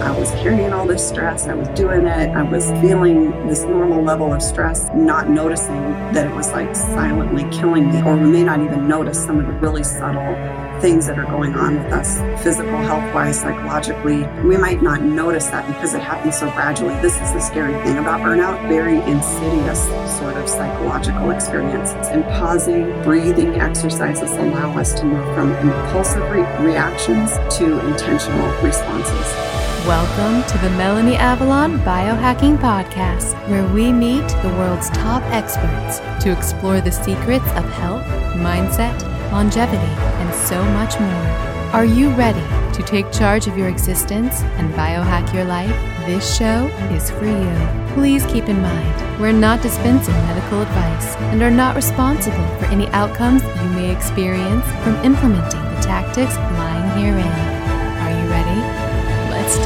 I was carrying all this stress. I was doing it. I was feeling this normal level of stress, not noticing that it was like silently killing me, or we may not even notice some of the really subtle things that are going on with us, physical health-wise, psychologically. We might not notice that because it happens so gradually. This is the scary thing about burnout, very insidious sort of psychological experiences. And pausing, breathing exercises allow us to move from impulsive reactions to intentional responses. Welcome to the Melanie Avalon Biohacking Podcast, where we meet the world's top experts to explore the secrets of health, mindset, longevity, and so much more. Are you ready to take charge of your existence and biohack your life? This show is for you. Please keep in mind, we're not dispensing medical advice and are not responsible for any outcomes you may experience from implementing the tactics lying herein. Are you ready? Let's do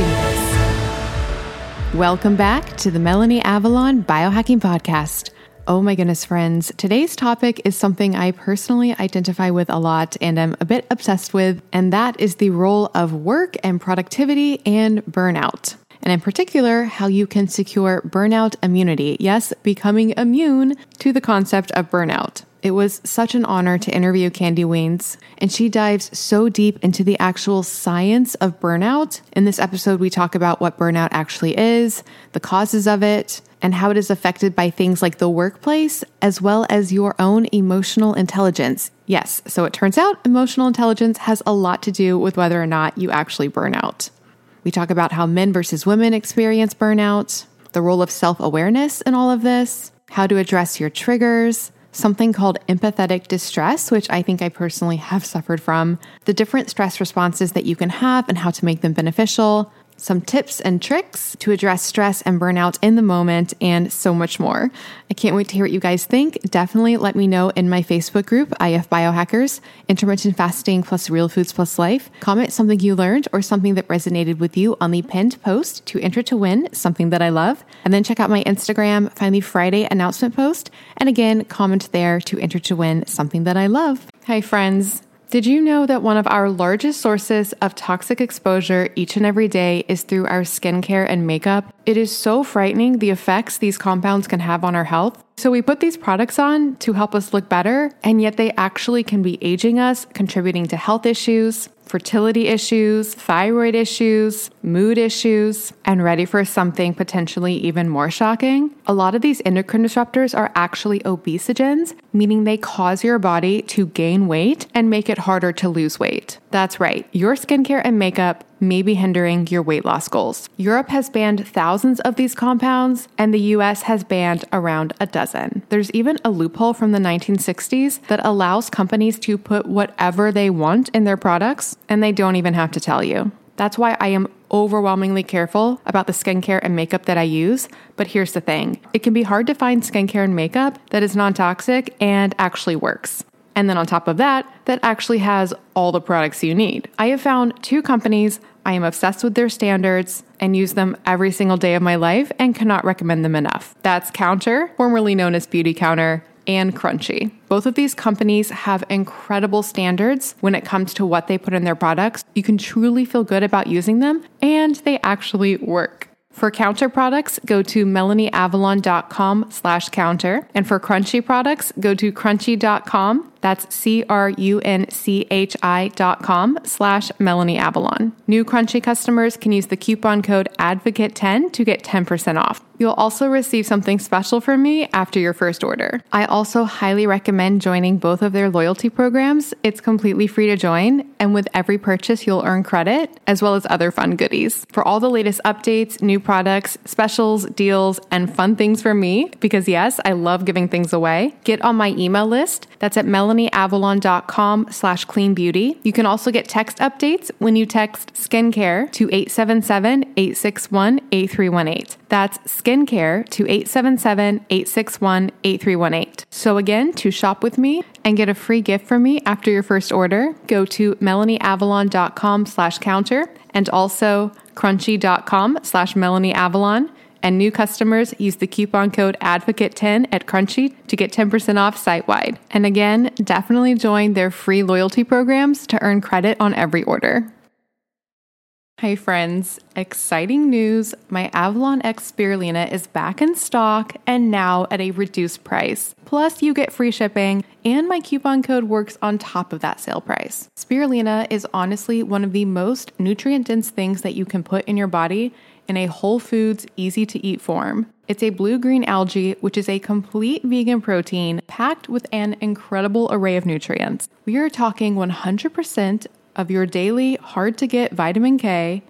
this. Welcome back to the Melanie Avalon Biohacking Podcast. Oh my goodness, friends. Today's topic is something I personally identify with a lot and am a bit obsessed with, and that is the role of work and productivity and burnout. And in particular, how you can secure burnout immunity. Yes, becoming immune to the concept of burnout. It was such an honor to interview Candy Weens, and she dives so deep into the actual science of burnout. In this episode, we talk about what burnout actually is, the causes of it, and how it is affected by things like the workplace, as well as your own emotional intelligence. Yes, so it turns out emotional intelligence has a lot to do with whether or not you actually burn out. We talk about how men versus women experience burnout, the role of self-awareness in all of this, how to address your triggers, something called empathetic distress, which I think I personally have suffered from, the different stress responses that you can have and how to make them beneficial, some tips and tricks to address stress and burnout in the moment, and so much more. I can't wait to hear what you guys think. Definitely let me know in my Facebook group, IF Biohackers, Intermittent Fasting plus Real Foods plus Life. Comment something you learned or something that resonated with you on the pinned post to enter to win something that I love. And then check out my Instagram, find the Friday announcement post, and again, comment there to enter to win something that I love. Hi, friends. Did you know that one of our largest sources of toxic exposure each and every day is through our skincare and makeup? It is so frightening the effects these compounds can have on our health. So we put these products on to help us look better, and yet they actually can be aging us, contributing to health issues, fertility issues, thyroid issues, mood issues, and ready for something potentially even more shocking? A lot of these endocrine disruptors are actually obesogens, meaning they cause your body to gain weight and make it harder to lose weight. That's right, your skincare and makeup may be hindering your weight loss goals. Europe has banned thousands of these compounds, and the US has banned around a dozen. There's even a loophole from the 1960s that allows companies to put whatever they want in their products, and they don't even have to tell you. That's why I am overwhelmingly careful about the skincare and makeup that I use. But here's the thing. It can be hard to find skincare and makeup that is non-toxic and actually works. And then on top of that, that actually has all the products you need. I have found 2 companies I am obsessed with their standards and use them every single day of my life and cannot recommend them enough. That's Counter, formerly known as Beauty Counter, and Crunchy. Both of these companies have incredible standards when it comes to what they put in their products. You can truly feel good about using them, and they actually work. For Counter products, go to melanieavalon.com/counter. And for Crunchy products, go to crunchy.com. That's CRUNCHI.com/MelanieAvalon. New Crunchy customers can use the coupon code ADVOCATE10 to get 10% off. You'll also receive something special from me after your first order. I also highly recommend joining both of their loyalty programs. It's completely free to join, and with every purchase, you'll earn credit, as well as other fun goodies. For all the latest updates, new products, specials, deals, and fun things from me, because yes, I love giving things away, get on my email list. That's at melanieavalon.com/cleanbeauty. You can also get text updates when you text skincare to 877-861-8318. That's skincare to 877-861-8318. So again, to shop with me and get a free gift from me after your first order, go to melanieavalon.com/counter and also crunchy.com/melanieavalon. And new customers use the coupon code ADVOCATE10 at Crunchy to get 10% off site-wide. And again, definitely join their free loyalty programs to earn credit on every order. Hi friends, exciting news. My Avalon X Spirulina is back in stock and now at a reduced price. Plus you get free shipping and my coupon code works on top of that sale price. Spirulina is honestly one of the most nutrient-dense things that you can put in your body in a whole foods, easy to eat form. It's a blue-green algae, which is a complete vegan protein packed with an incredible array of nutrients. We are talking 100% of your daily hard-to-get vitamin K,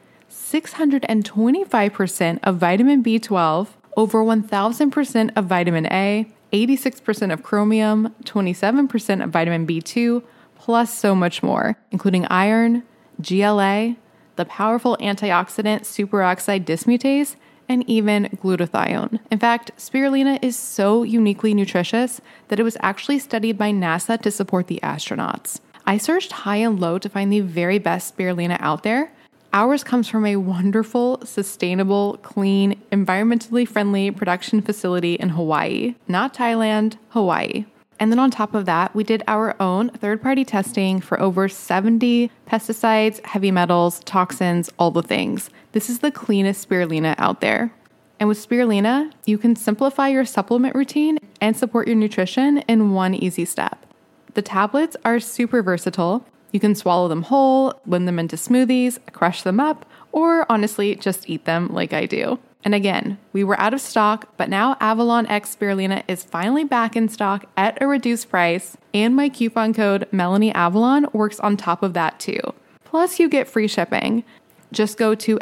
625% of vitamin B12, over 1,000% of vitamin A, 86% of chromium, 27% of vitamin B2, plus so much more, including iron, GLA, the powerful antioxidant superoxide dismutase, and even glutathione. In fact, spirulina is so uniquely nutritious that it was actually studied by NASA to support the astronauts. I searched high and low to find the very best spirulina out there. Ours comes from a wonderful, sustainable, clean, environmentally friendly production facility in Hawaii, not Thailand, Hawaii. And then on top of that, we did our own third-party testing for over 70 pesticides, heavy metals, toxins, all the things. This is the cleanest spirulina out there. And with spirulina, you can simplify your supplement routine and support your nutrition in one easy step. The tablets are super versatile. You can swallow them whole, blend them into smoothies, crush them up, or honestly, just eat them like I do. And again, we were out of stock, but now Avalon X Spirulina is finally back in stock at a reduced price, and my coupon code MelanieAvalon works on top of that too. Plus, you get free shipping. Just go to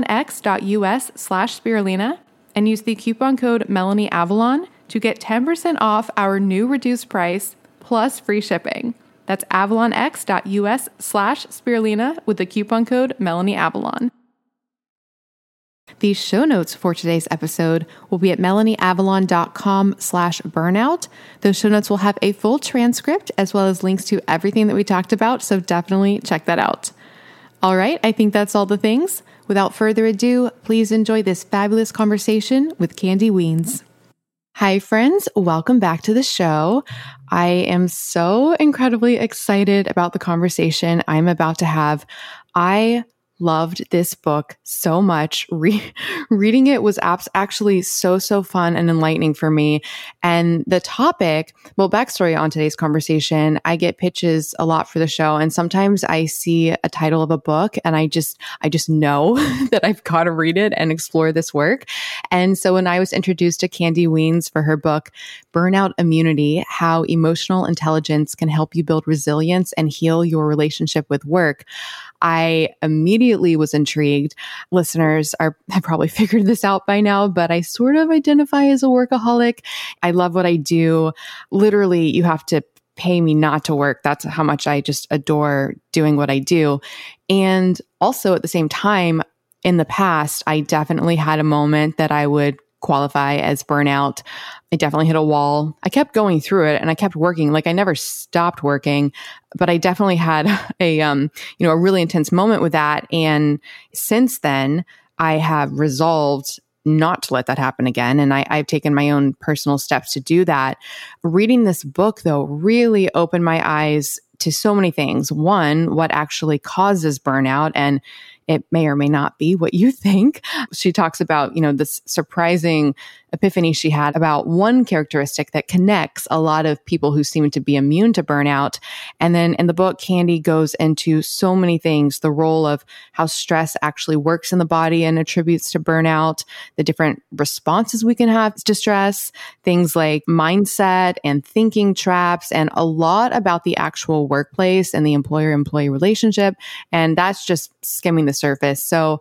avalonx.us/spirulina and use the coupon code MelanieAvalon to get 10% off our new reduced price plus free shipping. That's avalonx.us/spirulina with the coupon code MelanieAvalon. The show notes for today's episode will be at melanieavalon.com/burnout. Those show notes will have a full transcript as well as links to everything that we talked about, so definitely check that out. All right, I think that's all the things. Without further ado, please enjoy this fabulous conversation with Candy Wiens. Hi, friends. Welcome back to the show. I am so incredibly excited about the conversation I'm about to have. I loved this book so much. Reading it was actually so fun and enlightening for me. And the topic, well, backstory on today's conversation, I get pitches a lot for the show. And sometimes I see a title of a book and I just know that I've got to read it and explore this work. And so when I was introduced to Candy Wiens for her book, Burnout Immunity, How Emotional Intelligence Can Help You Build Resilience and Heal Your Relationship with Work, I immediately was intrigued. Listeners have probably figured this out by now, but I sort of identify as a workaholic. I love what I do. Literally, you have to pay me not to work. That's how much I just adore doing what I do. And also at the same time, in the past, I definitely had a moment that I would qualify as burnout. I definitely hit a wall. I kept going through it and I kept working. Like I never stopped working, but I definitely had a really intense moment with that. And since then I have resolved not to let that happen again. And I've taken my own personal steps to do that. Reading this book though really opened my eyes to so many things. One, what actually causes burnout, and it may or may not be what you think. She talks about, this surprising epiphany she had about one characteristic that connects a lot of people who seem to be immune to burnout. And then in the book, Candy goes into so many things, the role of how stress actually works in the body and attributes to burnout, the different responses we can have to stress, things like mindset and thinking traps, and a lot about the actual workplace and the employer-employee relationship. And that's just skimming the surface. So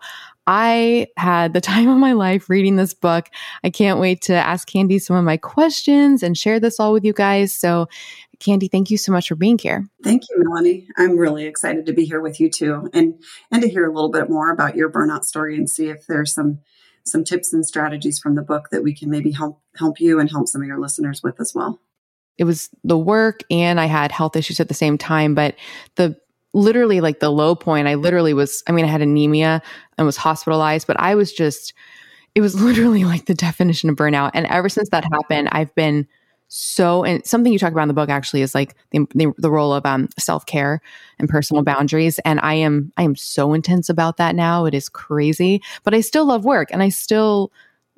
I had the time of my life reading this book. I can't wait to ask Candy some of my questions and share this all with you guys. So Candy, thank you so much for being here. Thank you, Melanie. I'm really excited to be here with you too, and to hear a little bit more about your burnout story and see if there's some tips and strategies from the book that we can maybe help you and help some of your listeners with as well. It was the work and I had health issues at the same time, but literally like the low point, I had anemia and was hospitalized, but it was literally like the definition of burnout. And ever since that happened, I've been so, and something you talk about in the book actually is like the role of self-care and personal boundaries. And I am so intense about that now. It is crazy, but I still love work, and I still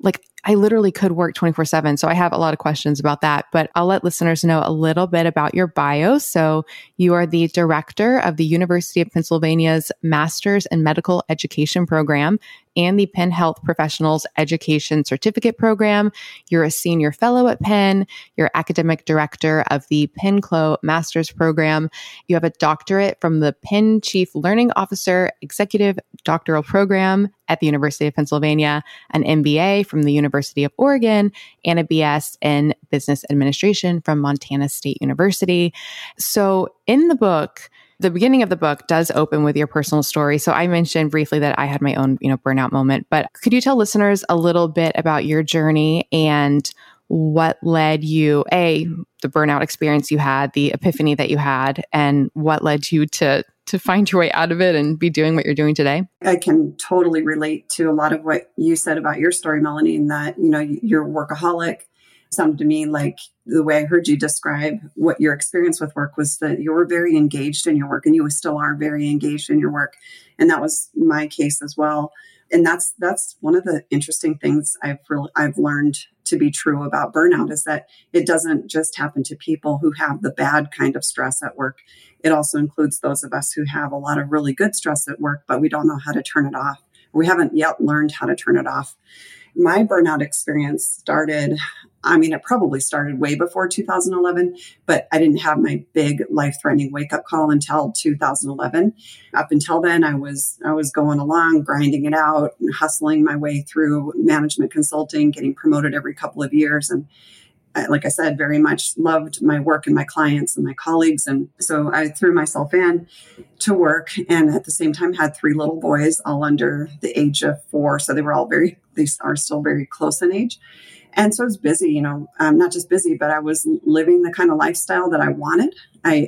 I literally could work 24/7. So I have a lot of questions about that, but I'll let listeners know a little bit about your bio. So you are the director of the University of Pennsylvania's Master's in Medical Education program and the Penn Health Professionals Education Certificate program. You're a senior fellow at Penn. You're academic director of the Penn CLO Master's program. You have a doctorate from the Penn Chief Learning Officer Executive Doctoral Program at the University of Pennsylvania, an MBA from the University of Oregon, and a BS in Business Administration from Montana State University. So in the book, the beginning of the book does open with your personal story. So I mentioned briefly that I had my own, burnout moment, but could you tell listeners a little bit about your journey and what led you, the burnout experience you had, the epiphany that you had, and what led you to find your way out of it and be doing what you're doing today? I can totally relate to a lot of what you said about your story, Melanie, in that, you're a workaholic. Sounded to me like the way I heard you describe what your experience with work was that you were very engaged in your work, and you still are very engaged in your work. And that was my case as well. And that's one of the interesting things I've learned to be true about burnout, is that it doesn't just happen to people who have the bad kind of stress at work. It also includes those of us who have a lot of really good stress at work, but we don't know how to turn it off. We haven't yet learned how to turn it off. My burnout experience started, it probably started way before 2011, but I didn't have my big life-threatening wake-up call until 2011. Up until then, I was going along, grinding it out, hustling my way through management consulting, getting promoted every couple of years. And like I said, very much loved my work and my clients and my colleagues. And so I threw myself in to work, and at the same time had 3 little boys, all under the age of 4. So they are still very close in age. And so I was busy, not just busy, but I was living the kind of lifestyle that I wanted. A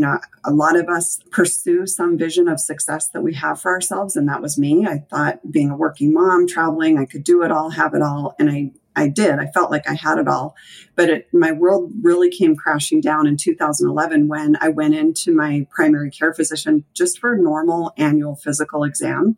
lot of us pursue some vision of success that we have for ourselves. And that was me. I thought being a working mom, traveling, I could do it all, have it all. And I did. I felt like I had it all. But my world really came crashing down in 2011 when I went into my primary care physician just for a normal annual physical exam.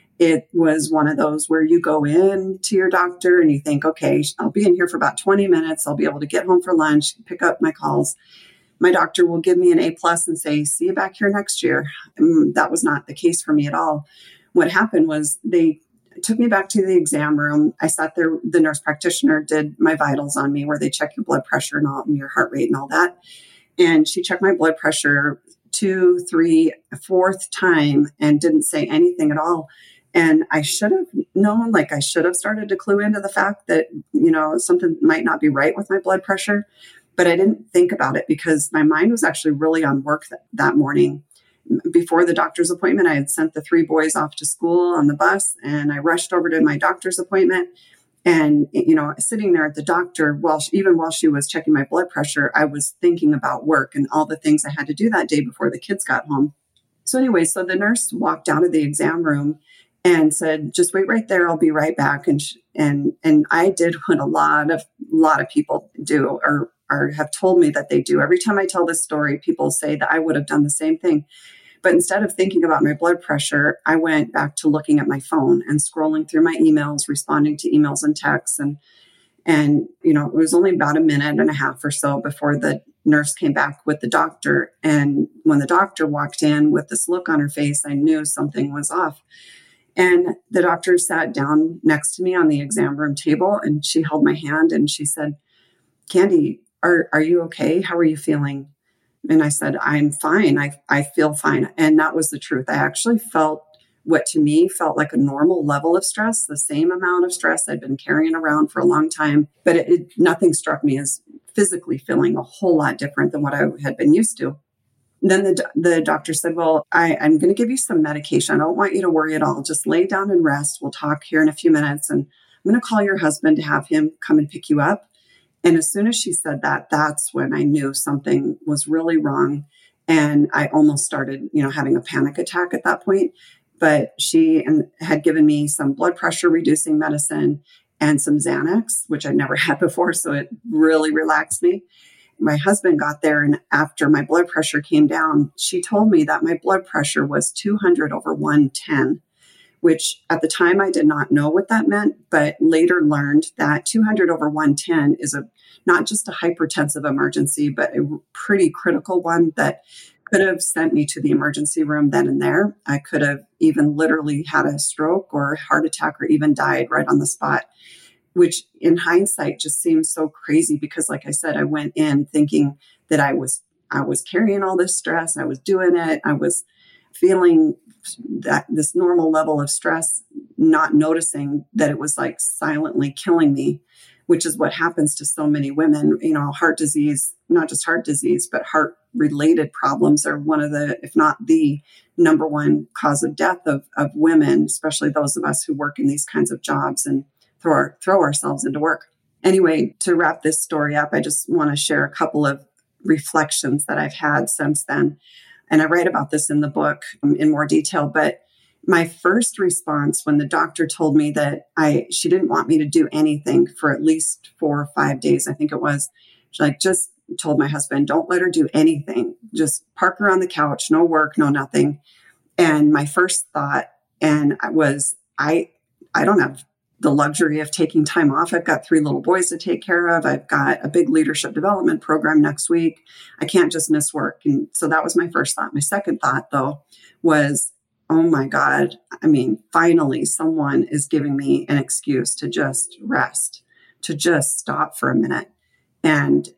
It was one of those where you go in to your doctor and you think, okay, I'll be in here for about 20 minutes. I'll be able to get home for lunch, pick up my calls. My doctor will give me an A+ and say, see you back here next year. And that was not the case for me at all. What happened was they took me back to the exam room. I sat there. The nurse practitioner did my vitals on me, where they check your blood pressure and all, and your heart rate and all that. And she checked my blood pressure 2, 3, 4th time and didn't say anything at all. And I should have known, I should have started to clue into the fact that, something might not be right with my blood pressure, but I didn't think about it because my mind was actually really on work that morning. Before the doctor's appointment, I had sent the 3 boys off to school on the bus, and I rushed over to my doctor's appointment. And, sitting there at the doctor, while she was checking my blood pressure, I was thinking about work and all the things I had to do that day before the kids got home. So anyway, so the nurse walked out of the exam room and said, just wait right there. I'll be right back. And I did what a lot of people do or have told me that they do. Every time I tell this story, people say that I would have done the same thing. But instead of thinking about my blood pressure, I went back to looking at my phone and scrolling through my emails, responding to emails and texts. And it was only about a minute and a half or so before the nurse came back with the doctor. And when the doctor walked in with this look on her face, I knew something was off. And the doctor sat down next to me on the exam room table, and she held my hand and she said, Candy, are you okay? How are you feeling? And I said, I'm fine. I feel fine. And that was the truth. I actually felt what to me felt like a normal level of stress, the same amount of stress I'd been carrying around for a long time. But nothing struck me as physically feeling a whole lot different than what I had been used to. Then the doctor said, well, I'm going to give you some medication. I don't want you to worry at all. Just lay down and rest. We'll talk here in a few minutes. And I'm going to call your husband to have him come and pick you up. And as soon as she said that, that's when I knew something was really wrong. And I almost started, having a panic attack at that point. But she had given me some blood pressure reducing medicine and some Xanax, which I'd never had before. So it really relaxed me. My husband got there, and after my blood pressure came down, she told me that my blood pressure was 200 over 110, which at the time I did not know what that meant, but later learned that 200 over 110 is not just a hypertensive emergency, but a pretty critical one that could have sent me to the emergency room then and there. I could have even literally had a stroke or a heart attack or even died right on the spot, which in hindsight just seems so crazy because, like I said, I went in thinking that I was carrying all this stress. I was doing it. I was feeling that this normal level of stress, not noticing that it was like silently killing me, which is what happens to so many women. Heart disease, not just heart disease, but heart related problems are one of the, if not the number one cause of death of women, especially those of us who work in these kinds of jobs and throw ourselves into work. Anyway, to wrap this story up, I just want to share a couple of reflections that I've had since then. And I write about this in the book in more detail. But my first response when the doctor told me that she didn't want me to do anything for at least 4 or 5 days, I think it was, she just told my husband, don't let her do anything. Just park her on the couch, no work, no nothing. And my first thought was, I don't have the luxury of taking time off. I've got 3 little boys to take care of. I've got a big leadership development program next week. I can't just miss work. And so that was my first thought. My second thought, though, was, oh my God, finally someone is giving me an excuse to just rest, to just stop for a minute. And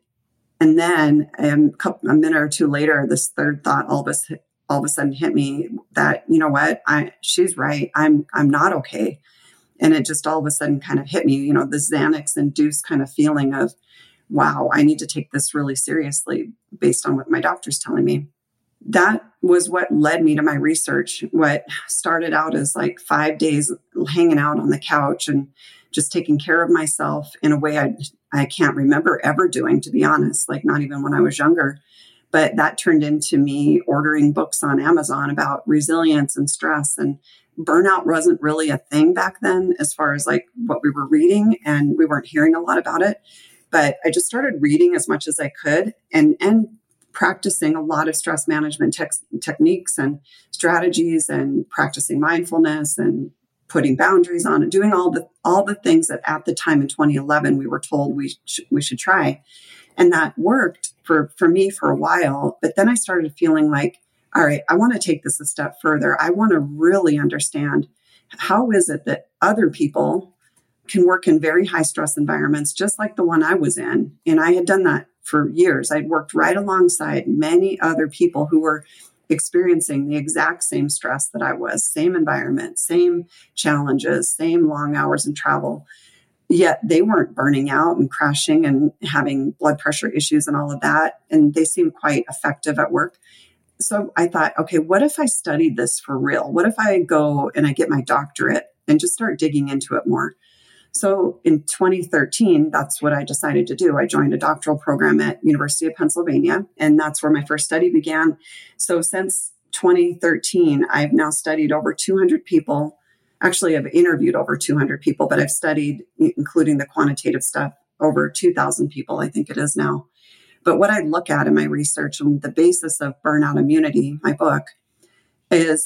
then a minute or two later, this third thought all of a sudden hit me that, you know what, she's right. I'm not okay. And it just all of a sudden kind of hit me, the Xanax induced kind of feeling of, wow, I need to take this really seriously based on what my doctor's telling me. That was what led me to my research. What started out as like 5 days hanging out on the couch and just taking care of myself in a way I can't remember ever doing, to be honest, like not even when I was younger. But that turned into me ordering books on Amazon about resilience and stress, and burnout wasn't really a thing back then as far as like what we were reading, and we weren't hearing a lot about it. But I just started reading as much as I could and practicing a lot of stress management techniques and strategies, and practicing mindfulness and putting boundaries on and doing all the things that at the time in 2011 we were told we should try. And that worked for me for a while. But then I started feeling like, all right, I want to take this a step further. I want to really understand, how is it that other people can work in very high stress environments, just like the one I was in? And I had done that for years. I'd worked right alongside many other people who were experiencing the exact same stress that I was, same environment, same challenges, same long hours and travel. Yet they weren't burning out and crashing and having blood pressure issues and all of that. And they seemed quite effective at work. So I thought, okay, what if I studied this for real? What if I go and I get my doctorate and just start digging into it more? So in 2013, that's what I decided to do. I joined a doctoral program at University of Pennsylvania, and that's where my first study began. So since 2013, I've now studied over 200 people. Actually, I've interviewed over 200 people, but I've studied, including the quantitative stuff, over 2,000 people, I think it is now. But what I look at in my research and the basis of Burnout Immunity, my book, is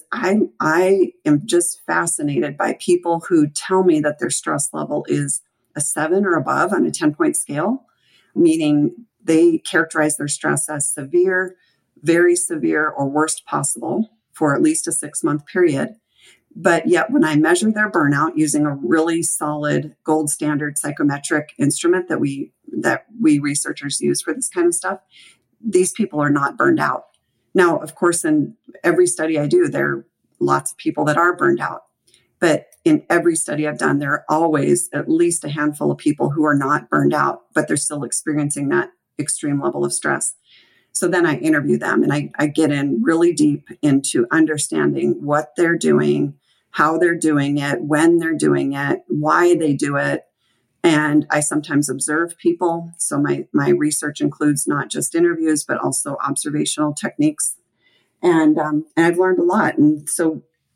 I am just fascinated by people who tell me that their stress level is a 7 or above on a 10-point scale, meaning they characterize their stress as severe, very severe, or worst possible for at least a 6-month period. But yet when I measure their burnout using a really solid gold standard psychometric instrument that we researchers use for this kind of stuff, these people are not burned out. Now, of course, in every study I do, there are lots of people that are burned out. But in every study I've done, there are always at least a handful of people who are not burned out, but they're still experiencing that extreme level of stress. So then I interview them and I get in really deep into understanding what they're doing, how they're doing it, when they're doing it, why they do it. And I sometimes observe people. So my research includes not just interviews, but also observational techniques. And I've learned a lot. And so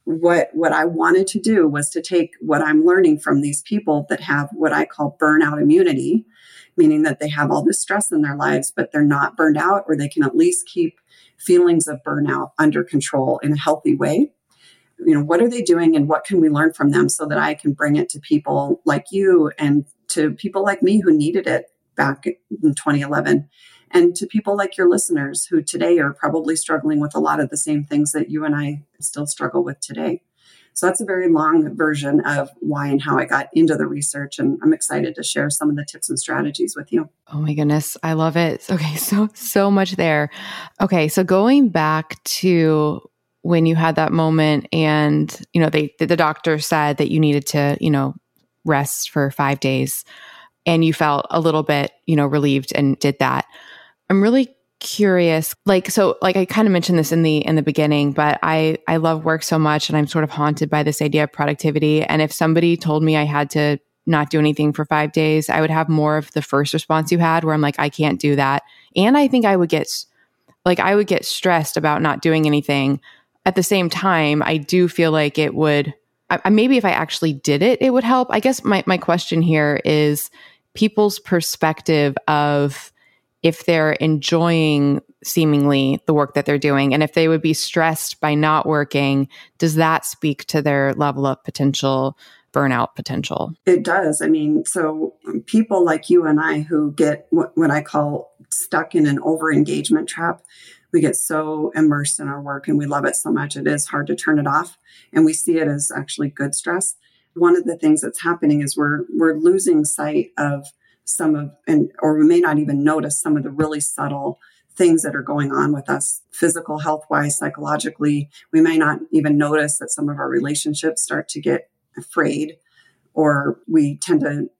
what I wanted to do was to take what I'm learning from these people that have what I call burnout immunity, meaning that they have all this stress in their lives, but they're not burned out, or they can at least keep feelings of burnout under control in a healthy way. What are they doing and what can we learn from them so that I can bring it to people like you and to people like me who needed it back in 2011, and to people like your listeners who today are probably struggling with a lot of the same things that you and I still struggle with today. So that's a very long version of why and how I got into the research. And I'm excited to share some of the tips and strategies with you. Oh my goodness. I love it. Okay. So much there. Okay. So going back to when you had that moment and, the doctor said that you needed to, rest for 5 days and you felt a little bit, relieved and did that. I'm really curious, I kind of mentioned this in the beginning, but I love work so much and I'm sort of haunted by this idea of productivity. And if somebody told me I had to not do anything for 5 days, I would have more of the first response you had where I'm like, I can't do that. And I think I would get stressed about not doing anything. At the same time, I do feel like it would, maybe if I actually did it, it would help. I guess my question here is people's perspective of if they're enjoying seemingly the work that they're doing, and if they would be stressed by not working, does that speak to their level of burnout potential? It does. So people like you and I who get what I call stuck in an over-engagement trap, we get so immersed in our work and we love it so much, it is hard to turn it off. And we see it as actually good stress. One of the things that's happening is we're losing sight of or we may not even notice some of the really subtle things that are going on with us, physical health wise, psychologically. We may not even notice that some of our relationships start to get frayed, or we tend to,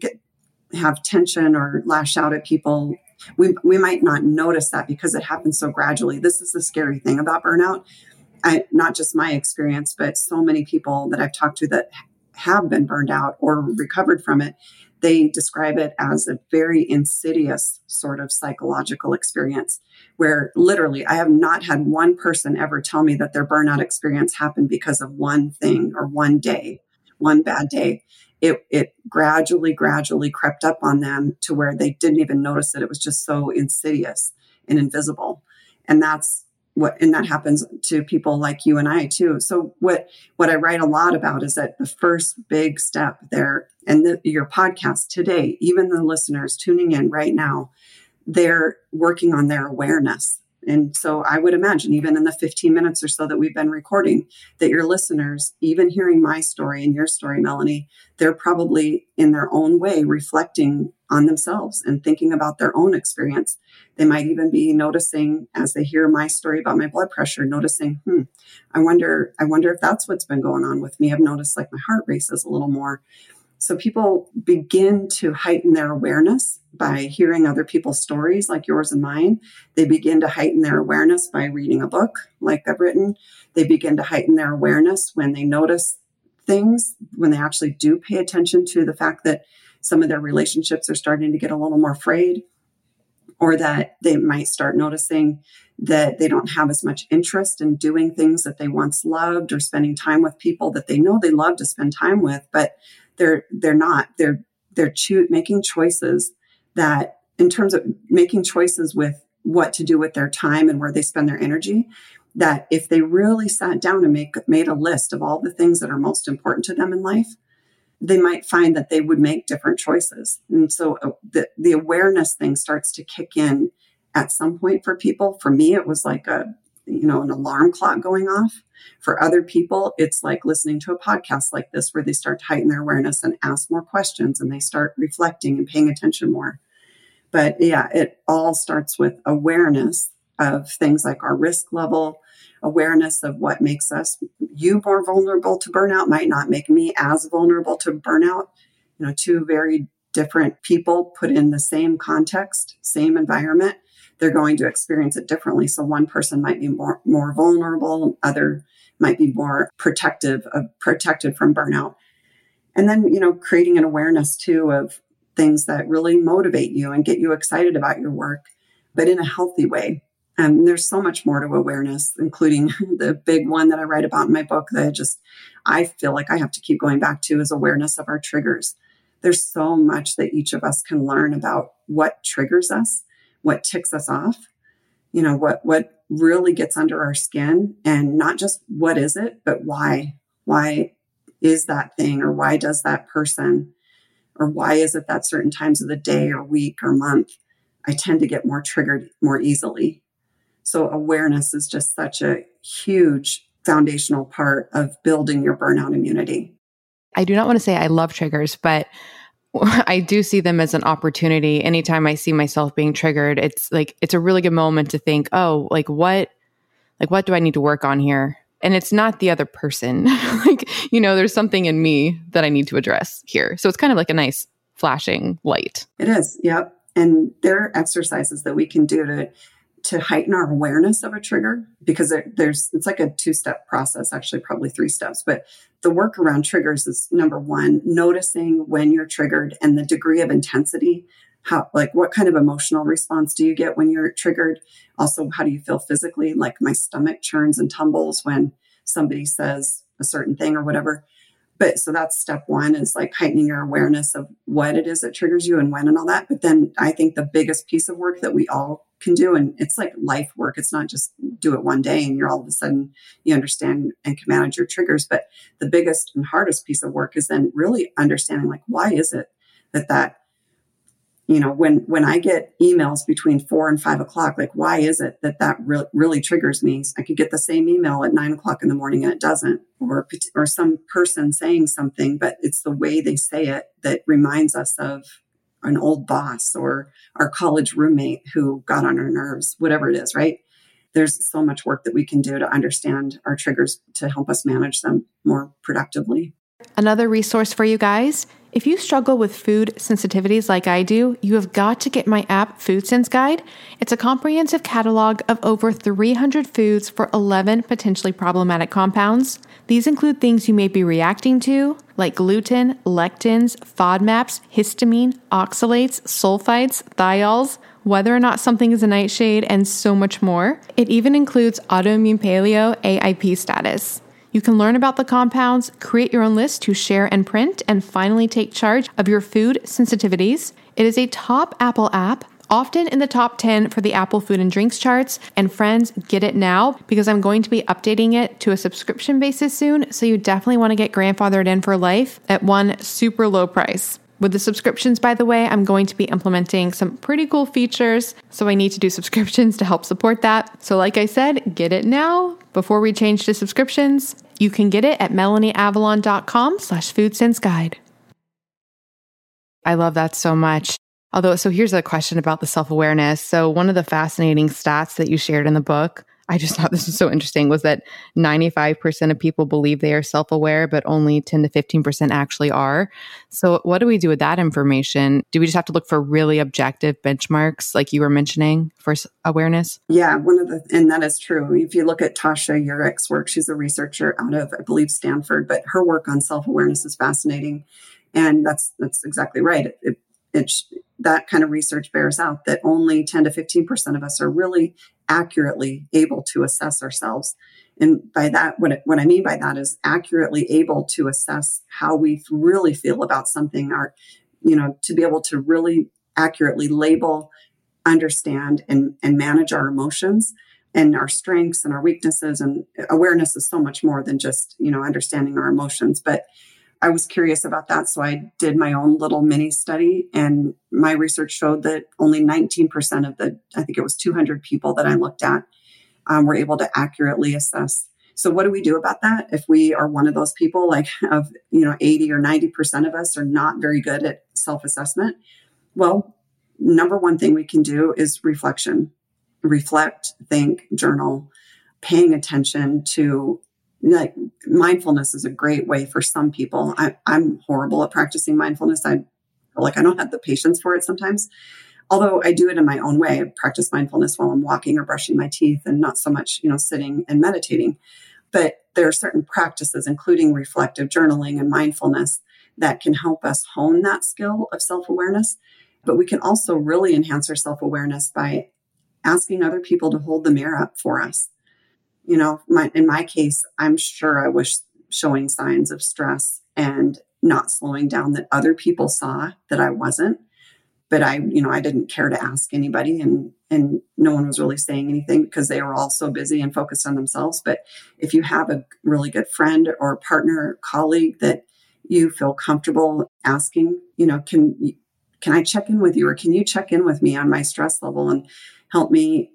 have tension or lash out at people. We might not notice that because it happens so gradually. This is the scary thing about burnout. Not just my experience, but so many people that I've talked to that have been burned out or recovered from it, they describe it as a very insidious sort of psychological experience where literally I have not had one person ever tell me that their burnout experience happened because of one thing or one day, one bad day. It gradually crept up on them to where they didn't even notice it. It was just so insidious and invisible. And that happens to people like you and I too. So what I write a lot about is that the first big step there, and your podcast today, even the listeners tuning in right now, they're working on their awareness. And so I would imagine even in the 15 minutes or so that we've been recording, that your listeners, even hearing my story and your story, Melanie, they're probably in their own way reflecting on themselves and thinking about their own experience. They might even be noticing as they hear my story about my blood pressure, noticing, I wonder if that's what's been going on with me. I've noticed like my heart races a little more. So people begin to heighten their awareness by hearing other people's stories like yours and mine. They begin to heighten their awareness by reading a book like I've written. They begin to heighten their awareness when they notice things, when they actually do pay attention to the fact that some of their relationships are starting to get a little more frayed, or that they might start noticing that they don't have as much interest in doing things that they once loved, or spending time with people that they know they love to spend time with, but they're not. They're making choices that, in terms of making choices with what to do with their time and where they spend their energy, that if they really sat down and made a list of all the things that are most important to them in life, they might find that they would make different choices. And so the awareness thing starts to kick in at some point for people. For me, it was like an alarm clock going off. For other people, it's like listening to a podcast like this, where they start to heighten their awareness and ask more questions, and they start reflecting and paying attention more. But yeah, it all starts with awareness of things like our risk level, awareness of what makes you more vulnerable to burnout might not make me as vulnerable to burnout. Two very different people put in the same context, same environment, they're going to experience it differently. So one person might be more vulnerable, other might be more protected from burnout. And then, creating an awareness too of things that really motivate you and get you excited about your work, but in a healthy way. There's so much more to awareness, including the big one that I write about in my book that I feel like I have to keep going back to is awareness of our triggers. There's so much that each of us can learn about what triggers us, what ticks us off, what really gets under our skin, and not just what is it, but why. Why is that thing, or why does that person, or why is it that certain times of the day or week or month I tend to get more triggered more easily? So awareness is just such a huge foundational part of building your burnout immunity. I do not want to say I love triggers, but I do see them as an opportunity. Anytime I see myself being triggered, it's a really good moment to think, oh, what do I need to work on here? And it's not the other person. There's something in me that I need to address here. So it's kind of like a nice flashing light. It is. Yep. And there are exercises that we can do to heighten our awareness of a trigger, because it's like a 2-step process, actually probably 3 steps. But the work around triggers is, number one, noticing when you're triggered and the degree of intensity. What kind of emotional response do you get when you're triggered? Also, how do you feel physically? Like my stomach churns and tumbles when somebody says a certain thing or whatever. But so that's step one, is like heightening your awareness of what it is that triggers you and when and all that. But then I think the biggest piece of work that we all can do, and it's like life work. It's not just do it one day and you're all of a sudden you understand and can manage your triggers. But the biggest and hardest piece of work is then really understanding, like, why is it that when I get emails between 4 and 5 o'clock, like, why is it that really triggers me? I could get the same email at 9 o'clock in the morning and it doesn't, or some person saying something, but it's the way they say it that reminds us of an old boss or our college roommate who got on our nerves, whatever it is, right? There's so much work that we can do to understand our triggers to help us manage them more productively. Another resource for you guys: if you struggle with food sensitivities like I do, you have got to get my app Food Sense Guide. It's a comprehensive catalog of over 300 foods for 11 potentially problematic compounds. These include things you may be reacting to, like gluten, lectins, FODMAPs, histamine, oxalates, sulfites, thiols, whether or not something is a nightshade, and so much more. It even includes autoimmune paleo AIP status. You can learn about the compounds, create your own list to share and print, and finally take charge of your food sensitivities. It is a top Apple app, often in the top 10 for the Apple food and drinks charts. And friends, get it now, because I'm going to be updating it to a subscription basis soon. So you definitely want to get grandfathered in for life at one super low price. With the subscriptions, by the way, I'm going to be implementing some pretty cool features, so I need to do subscriptions to help support that. So like I said, get it now before we change to subscriptions. You can get it at melanieavalon.com/foodsenseguide. I love that so much. So here's a question about the self-awareness. So one of the fascinating stats that you shared in the book, I just thought this was so interesting, was that 95% of people believe they are self-aware, but only 10 to 15% actually are. So what do we do with that information? Do we just have to look for really objective benchmarks, like you were mentioning, for awareness? Yeah, and that is true. If you look at Tasha Eureck's work, she's a researcher out of, I believe, Stanford, but her work on self-awareness is fascinating. And that's exactly right. That kind of research bears out that only 10 to 15% of us are really accurately able to assess ourselves. And by that, what I mean by that is accurately able to assess how we really feel about something, to be able to really accurately label, understand, and manage our emotions and our strengths and our weaknesses. And awareness is so much more than just, understanding our emotions. But I was curious about that. So I did my own little mini study, and my research showed that only 19% of I think it was 200 people that I looked at, were able to accurately assess. So what do we do about that? If we are one of those people, 80 or 90% of us are not very good at self-assessment. Well, number one thing we can do is reflection. Reflect, think, journal, paying attention to, mindfulness is a great way for some people. I'm horrible at practicing mindfulness. I feel like I don't have the patience for it sometimes. Although I do it in my own way. I practice mindfulness while I'm walking or brushing my teeth, and not so much, sitting and meditating. But there are certain practices, including reflective journaling and mindfulness, that can help us hone that skill of self-awareness. But we can also really enhance our self-awareness by asking other people to hold the mirror up for us. In my case, I'm sure I was showing signs of stress and not slowing down that other people saw that I wasn't. But I didn't care to ask anybody, and no one was really saying anything because they were all so busy and focused on themselves. But if you have a really good friend or partner or colleague that you feel comfortable asking, can I check in with you, or can you check in with me on my stress level and help me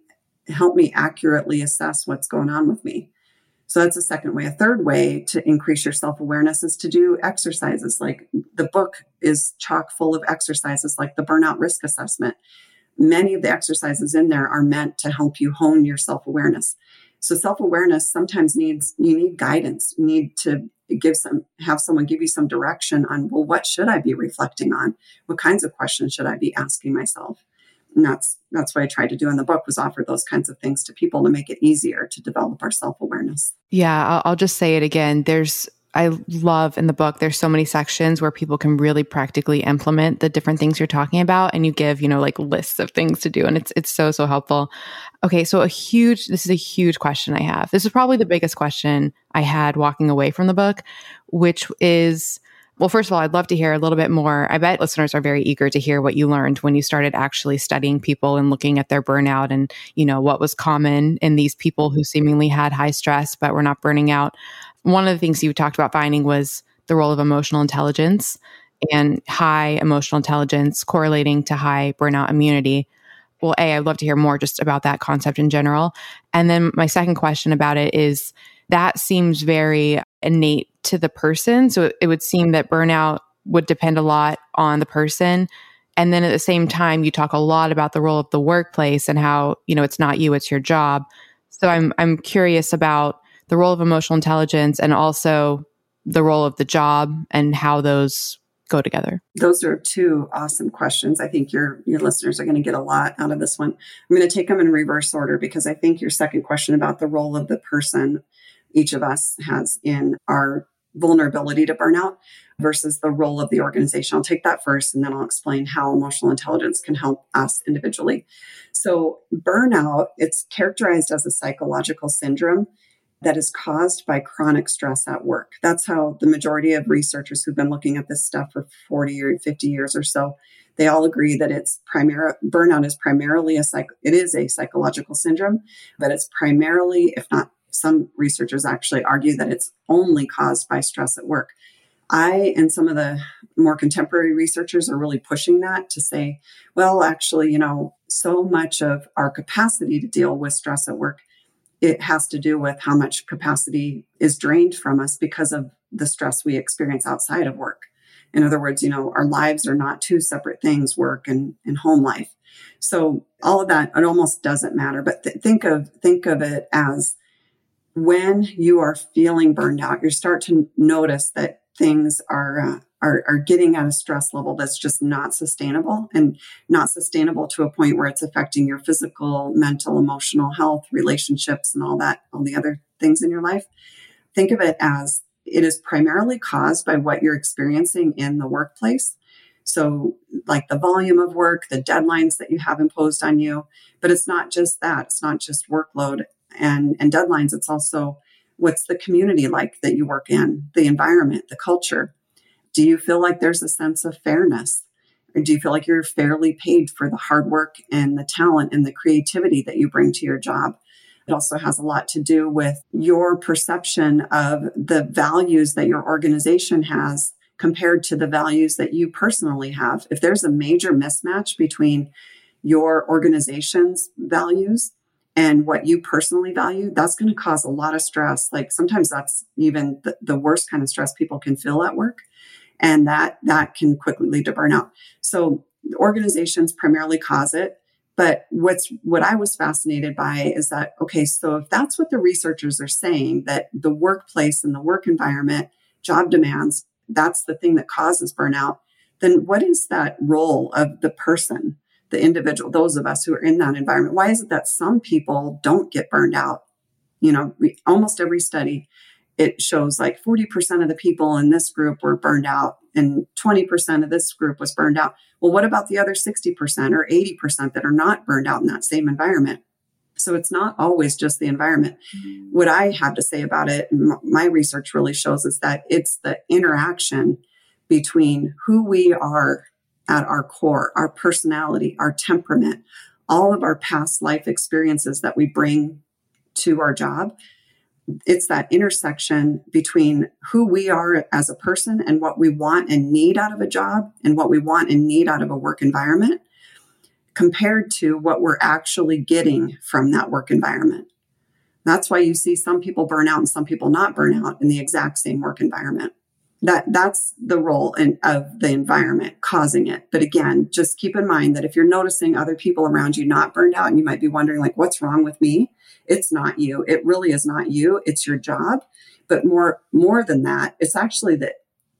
accurately assess what's going on with me? So that's a second way. A third way to increase your self-awareness is to do exercises. Like the book is chock full of exercises like the burnout risk assessment. Many of the exercises in there are meant to help you hone your self-awareness. So self-awareness sometimes you need guidance. You need to have someone give you some direction on, well, what should I be reflecting on? What kinds of questions should I be asking myself? And that's what I tried to do in the book, was offer those kinds of things to people to make it easier to develop our self-awareness. Yeah, I'll just say it again. I love in the book, there's so many sections where people can really practically implement the different things you're talking about. And you give, like lists of things to do. And it's so helpful. Okay. So this is a huge question I have. This is probably the biggest question I had walking away from the book, which is, well, first of all, I'd love to hear a little bit more. I bet listeners are very eager to hear what you learned when you started actually studying people and looking at their burnout and, what was common in these people who seemingly had high stress, but were not burning out. One of the things you talked about finding was the role of emotional intelligence and high emotional intelligence correlating to high burnout immunity. Well, I'd love to hear more just about that concept in general. And then my second question about it is, that seems very innate to the person. So it would seem that burnout would depend a lot on the person. And then at the same time, you talk a lot about the role of the workplace and how, it's not you, it's your job. So I'm curious about the role of emotional intelligence and also the role of the job and how those go together. Those are two awesome questions. I think your listeners are going to get a lot out of this one. I'm going to take them in reverse order because I think your second question about the role of the person each of us has in our vulnerability to burnout versus the role of the organization. I'll take that first, and then I'll explain how emotional intelligence can help us individually. So burnout, it's characterized as a psychological syndrome that is caused by chronic stress at work. That's how the majority of researchers who've been looking at this stuff for 40 or 50 years or so, they all agree that burnout is primarily it is a psychological syndrome, but it's primarily, if not, some researchers actually argue that it's only caused by stress at work. I and some of the more contemporary researchers are really pushing that to say, well, actually, so much of our capacity to deal with stress at work, it has to do with how much capacity is drained from us because of the stress we experience outside of work. In other words, our lives are not two separate things, work and home life. So all of that, it almost doesn't matter. But think of it as when you are feeling burned out, you start to notice that things are getting at a stress level that's just not sustainable, and not sustainable to a point where it's affecting your physical, mental, emotional health, relationships, and all the other things in your life. Think of it as it is primarily caused by what you're experiencing in the workplace. So like the volume of work, the deadlines that you have imposed on you, but it's not just that. It's not just workload and deadlines. It's also what's the community like that you work in, the environment, the culture. Do you feel like there's a sense of fairness? Or do you feel like you're fairly paid for the hard work and the talent and the creativity that you bring to your job? It also has a lot to do with your perception of the values that your organization has compared to the values that you personally have. If there's a major mismatch between your organization's values and what you personally value, that's going to cause a lot of stress. Like sometimes that's even the worst kind of stress people can feel at work. And that can quickly lead to burnout. So organizations primarily cause it. But what I was fascinated by is that, okay, so if that's what the researchers are saying, that the workplace and the work environment, job demands, that's the thing that causes burnout, then what is that role of the person, the individual, those of us who are in that environment? Why is it that some people don't get burned out? Almost every study it shows like 40% of the people in this group were burned out and 20% of this group was burned out. Well, what about the other 60% or 80% that are not burned out in that same environment? So it's not always just the environment. What I have to say about it, my research really shows, is that it's the interaction between who we are at our core, our personality, our temperament, all of our past life experiences that we bring to our job. It's that intersection between who we are as a person and what we want and need out of a job and what we want and need out of a work environment, compared to what we're actually getting from that work environment. That's why you see some people burn out and some people not burn out in the exact same work environment. That's the role of the environment causing it. But again, just keep in mind that if you're noticing other people around you not burned out, and you might be wondering, like, what's wrong with me? It's not you. It really is not you. It's your job. But more than that, it's actually that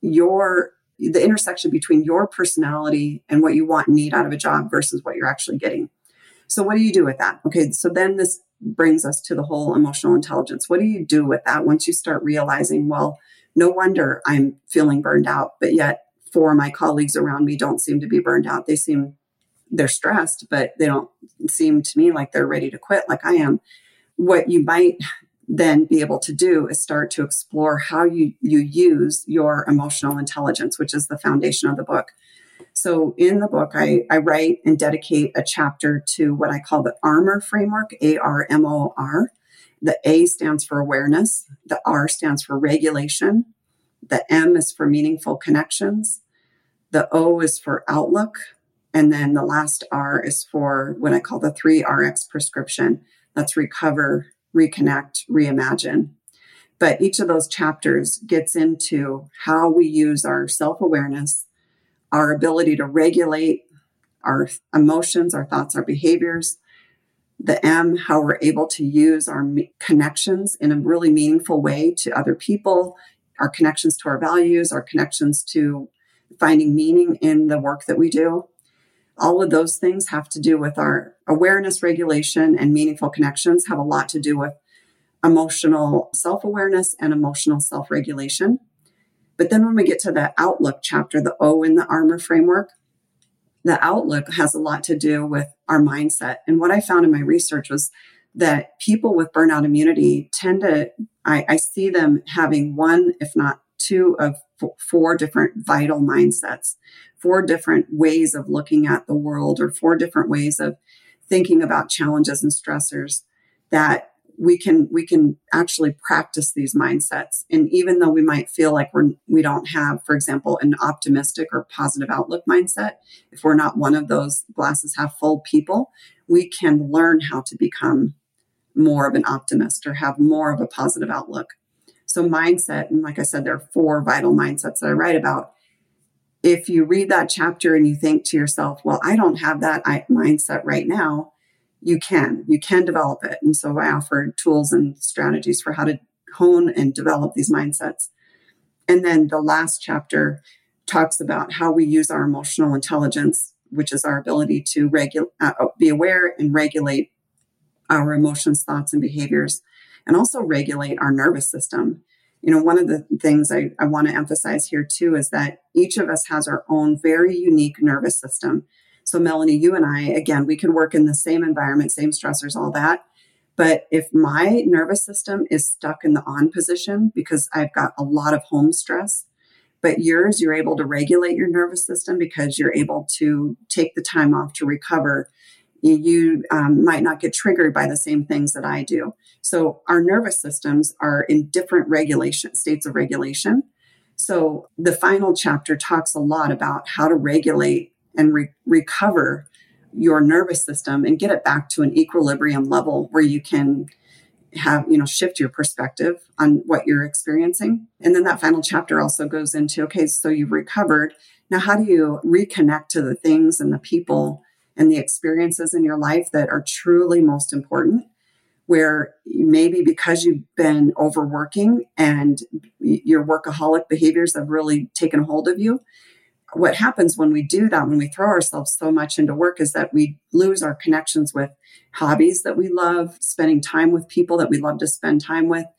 the intersection between your personality and what you want and need out of a job versus what you're actually getting. So what do you do with that? Okay, so then this brings us to the whole emotional intelligence. What do you do with that once you start realizing, well, no wonder I'm feeling burned out, but yet 4 of my colleagues around me don't seem to be burned out. They're stressed, but they don't seem to me like they're ready to quit like I am. What you might then be able to do is start to explore how you use your emotional intelligence, which is the foundation of the book. So in the book, I write and dedicate a chapter to what I call the ARMOR framework, ARMOR. The A stands for awareness. The R stands for regulation. The M is for meaningful connections. The O is for outlook. And then the last R is for what I call the 3RX prescription. That's recover, reconnect, reimagine. But each of those chapters gets into how we use our self-awareness, our ability to regulate our emotions, our thoughts, our behaviors. The M, how we're able to use our connections in a really meaningful way to other people, our connections to our values, our connections to finding meaning in the work that we do. All of those things have to do with our awareness, regulation, and meaningful connections, have a lot to do with emotional self-awareness and emotional self-regulation. But then when we get to the outlook chapter, the O in the ARMOR framework, the outlook has a lot to do with our mindset. And what I found in my research was that people with burnout immunity I see them having 1, if not 2 of 4 different vital mindsets, 4 different ways of looking at the world, or 4 different ways of thinking about challenges and stressors, that we can actually practice these mindsets. And even though we might feel like we don't have, for example, an optimistic or positive outlook mindset, if we're not one of those glasses half full people, we can learn how to become more of an optimist or have more of a positive outlook. So mindset, and like I said, there are 4 vital mindsets that I write about. If you read that chapter and you think to yourself, well, I don't have that mindset right now, you can develop it. And so I offer tools and strategies for how to hone and develop these mindsets. And then the last chapter talks about how we use our emotional intelligence, which is our ability to be aware and regulate our emotions, thoughts, and behaviors, and also regulate our nervous system. One of the things I want to emphasize here too is that each of us has our own very unique nervous system. So Melanie, you and I, again, we can work in the same environment, same stressors, all that. But if my nervous system is stuck in the on position because I've got a lot of home stress, but yours, you're able to regulate your nervous system because you're able to take the time off to recover. You might not get triggered by the same things that I do. So our nervous systems are in different states of regulation. So the final chapter talks a lot about how to regulate and recover your nervous system and get it back to an equilibrium level where you can have, shift your perspective on what you're experiencing. And then that final chapter also goes into, okay, so you've recovered. Now, how do you reconnect to the things and the people and the experiences in your life that are truly most important, where maybe because you've been overworking and your workaholic behaviors have really taken hold of you? What happens when we do that, when we throw ourselves so much into work, is that we lose our connections with hobbies that we love, spending time with people that we love to spend time with.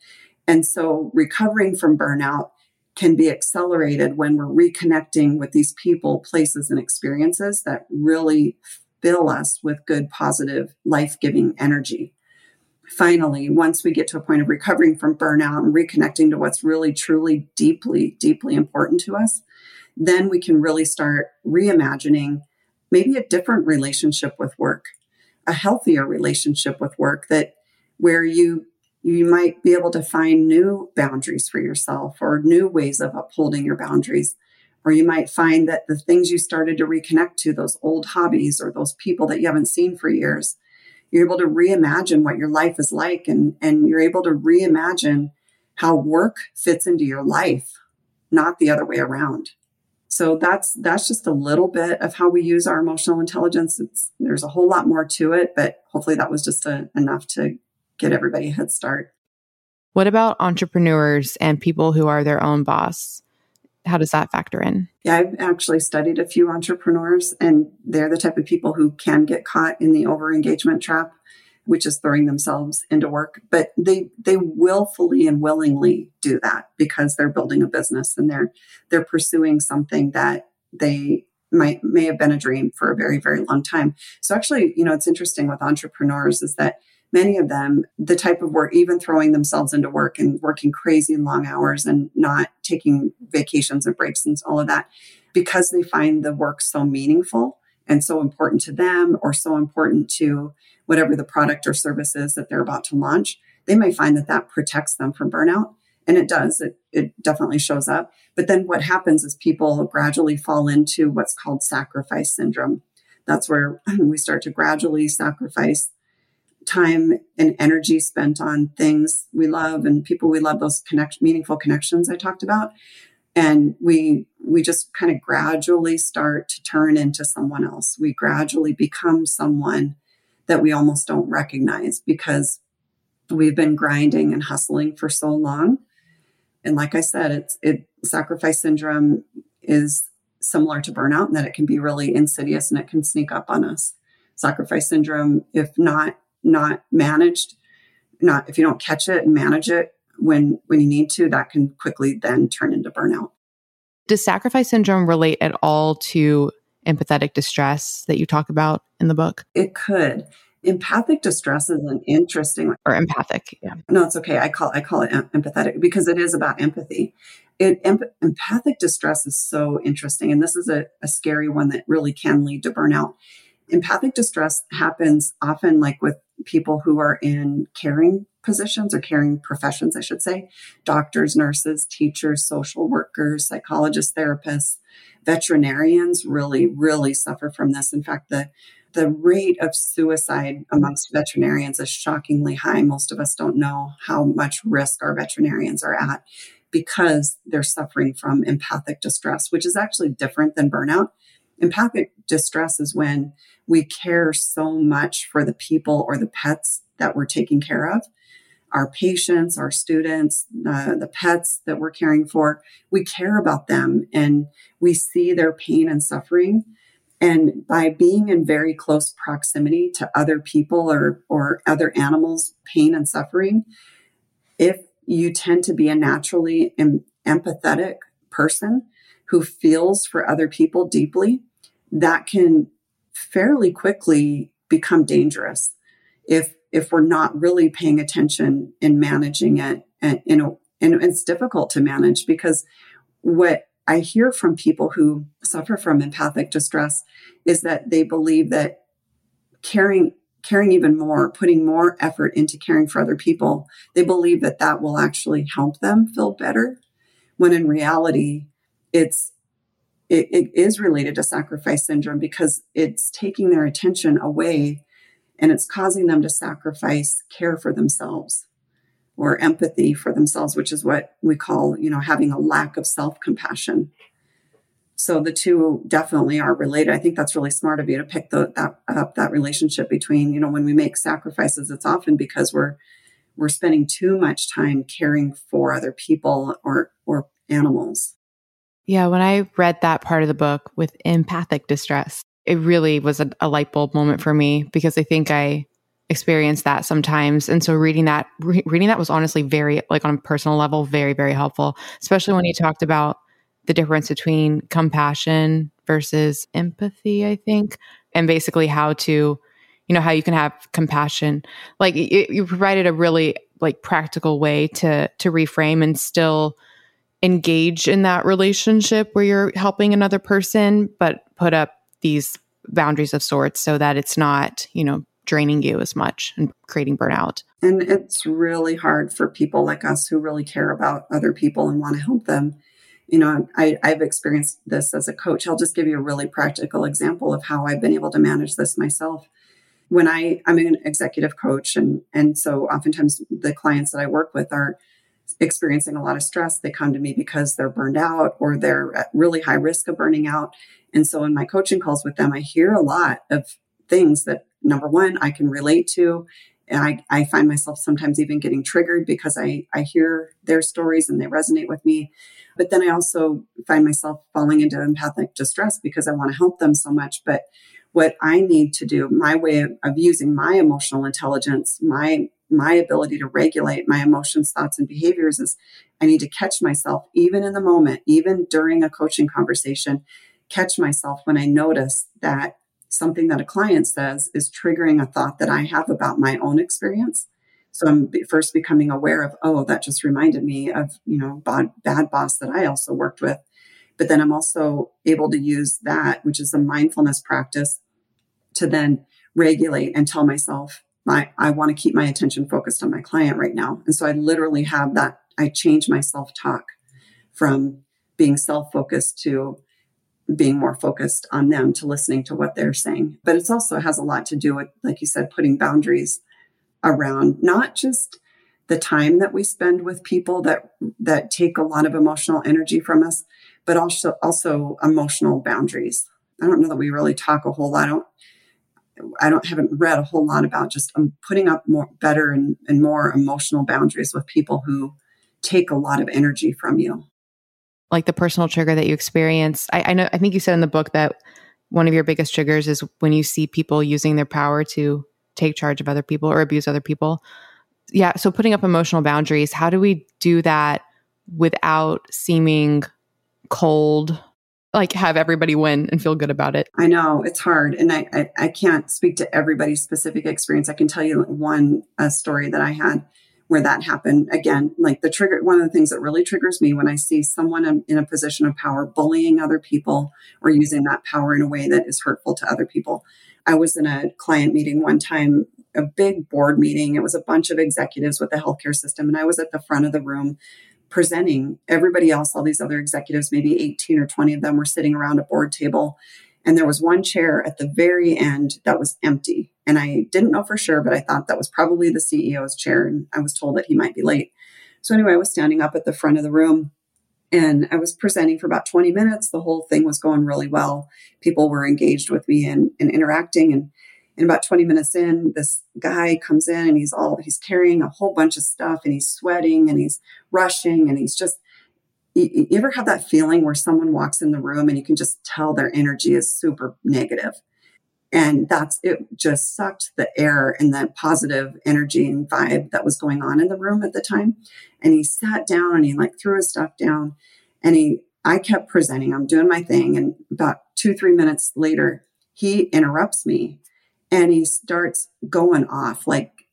And so recovering from burnout can be accelerated when we're reconnecting with these people, places, and experiences that really fill us with good, positive, life-giving energy. Finally, once we get to a point of recovering from burnout and reconnecting to what's really, truly, deeply, deeply important to us, then we can really start reimagining maybe a different relationship with work, a healthier relationship with work where you might be able to find new boundaries for yourself or new ways of upholding your boundaries. Or you might find that the things you started to reconnect to, those old hobbies or those people that you haven't seen for years, you're able to reimagine what your life is like, and you're able to reimagine how work fits into your life, not the other way around. So that's just a little bit of how we use our emotional intelligence. There's a whole lot more to it, but hopefully that was just enough to get everybody a head start. What about entrepreneurs and people who are their own boss? How does that factor in? Yeah, I've actually studied a few entrepreneurs, and they're the type of people who can get caught in the over-engagement trap, which is throwing themselves into work. But they willfully and willingly do that because they're building a business and they're pursuing something that may have been a dream for a very, very long time. So actually, it's interesting with entrepreneurs is that many of them, the type of work, even throwing themselves into work and working crazy long hours and not taking vacations and breaks and all of that, because they find the work so meaningful and so important to them or so important to whatever the product or service is that they're about to launch, they may find that protects them from burnout. And it does. It definitely shows up. But then what happens is people gradually fall into what's called sacrifice syndrome. That's where we start to gradually sacrifice time and energy spent on things we love and people we love, those meaningful connections I talked about. And we just kind of gradually start to turn into someone else. We gradually become someone that we almost don't recognize because we've been grinding and hustling for so long. And like I said, sacrifice syndrome is similar to burnout in that it can be really insidious and it can sneak up on us. Sacrifice syndrome, if not managed, if you don't catch it and manage it when you need to, that can quickly then turn into burnout. Does sacrifice syndrome relate at all to empathetic distress that you talk about in the book? It could. Empathic distress is an interesting or empathic. Yeah. No, it's okay. I call it empathetic because it is about empathy. Empathic distress is so interesting. And this is a scary one that really can lead to burnout. Empathic distress happens often like with people who are in caring positions or caring professions, I should say, doctors, nurses, teachers, social workers, psychologists, therapists, veterinarians really, really suffer from this. In fact, the rate of suicide amongst veterinarians is shockingly high. Most of us don't know how much risk our veterinarians are at because they're suffering from empathic distress, which is actually different than burnout. Empathic distress is when we care so much for the people or the pets that we're taking care of, our patients, our students, the pets that we're caring for. We care about them and we see their pain and suffering. And by being in very close proximity to other people or other animals' pain and suffering, if you tend to be a naturally empathetic person who feels for other people deeply, that can fairly quickly become dangerous if we're not really paying attention and managing it. And it's difficult to manage because what I hear from people who suffer from empathic distress is that they believe that caring even more, putting more effort into caring for other people, they believe that will actually help them feel better, when in reality, it is related to sacrifice syndrome because it's taking their attention away and it's causing them to sacrifice care for themselves or empathy for themselves, which is what we call, having a lack of self-compassion. So the two definitely are related. I think that's really smart of you to pick that relationship between, when we make sacrifices, it's often because we're spending too much time caring for other people or animals. Yeah, when I read that part of the book with empathic distress, it really was a light bulb moment for me because I think I experience that sometimes. And so reading that was honestly very, like on a personal level, very, very helpful, especially when you talked about the difference between compassion versus empathy, I think, and basically how to, how you can have compassion. Like you provided a really like practical way to reframe and still engage in that relationship where you're helping another person, but put up these boundaries of sorts so that it's not, draining you as much and creating burnout. And it's really hard for people like us who really care about other people and want to help them. I've experienced this as a coach. I'll just give you a really practical example of how I've been able to manage this myself. When I'm an executive coach, and so oftentimes the clients that I work with are experiencing a lot of stress. They come to me because they're burned out or they're at really high risk of burning out. And so in my coaching calls with them, I hear a lot of things that, number one, I can relate to. And I find myself sometimes even getting triggered because I hear their stories and they resonate with me. But then I also find myself falling into empathic distress because I want to help them so much. But what I need to do, my way of using my emotional intelligence, my ability to regulate my emotions, thoughts, and behaviors is I need to catch myself even in the moment, even during a coaching conversation, catch myself when I notice that something that a client says is triggering a thought that I have about my own experience. So I'm first becoming aware of, oh, that just reminded me of, bad boss that I also worked with. But then I'm also able to use that, which is a mindfulness practice, to then regulate and tell myself, I want to keep my attention focused on my client right now. And so I literally have that. I change my self-talk from being self-focused to being more focused on them, to listening to what they're saying. But it also has a lot to do with, like you said, putting boundaries around not just the time that we spend with people that take a lot of emotional energy from us, but also emotional boundaries. I don't know that we really talk a whole lot. Haven't read a whole lot about just putting up better and more emotional boundaries with people who take a lot of energy from you. Like the personal trigger that you experience. I think you said in the book that one of your biggest triggers is when you see people using their power to take charge of other people or abuse other people. Yeah. So putting up emotional boundaries, how do we do that without seeming cold, like have everybody win and feel good about it? I know it's hard. And I can't speak to everybody's specific experience. I can tell you one story that I had where that happened. Again, like the trigger, one of the things that really triggers me when I see someone in a position of power bullying other people or using that power in a way that is hurtful to other people. I was in a client meeting one time, a big board meeting. It was a bunch of executives with the healthcare system. And I was at the front of the room presenting. Everybody else, all these other executives, maybe 18 or 20 of them, were sitting around a board table. And there was one chair at the very end that was empty. And I didn't know for sure, but I thought that was probably the CEO's chair. And I was told that he might be late. So anyway, I was standing up at the front of the room and I was presenting for about 20 minutes. The whole thing was going really well. People were engaged with me and interacting. And about 20 minutes in, this guy comes in and he's carrying a whole bunch of stuff and he's sweating and he's rushing and he's just, you ever have that feeling where someone walks in the room and you can just tell their energy is super negative? And it just sucked the air and that positive energy and vibe that was going on in the room at the time. And he sat down and he threw his stuff down and I kept presenting. I'm doing my thing. And about 2-3 minutes later, he interrupts me and he starts going off.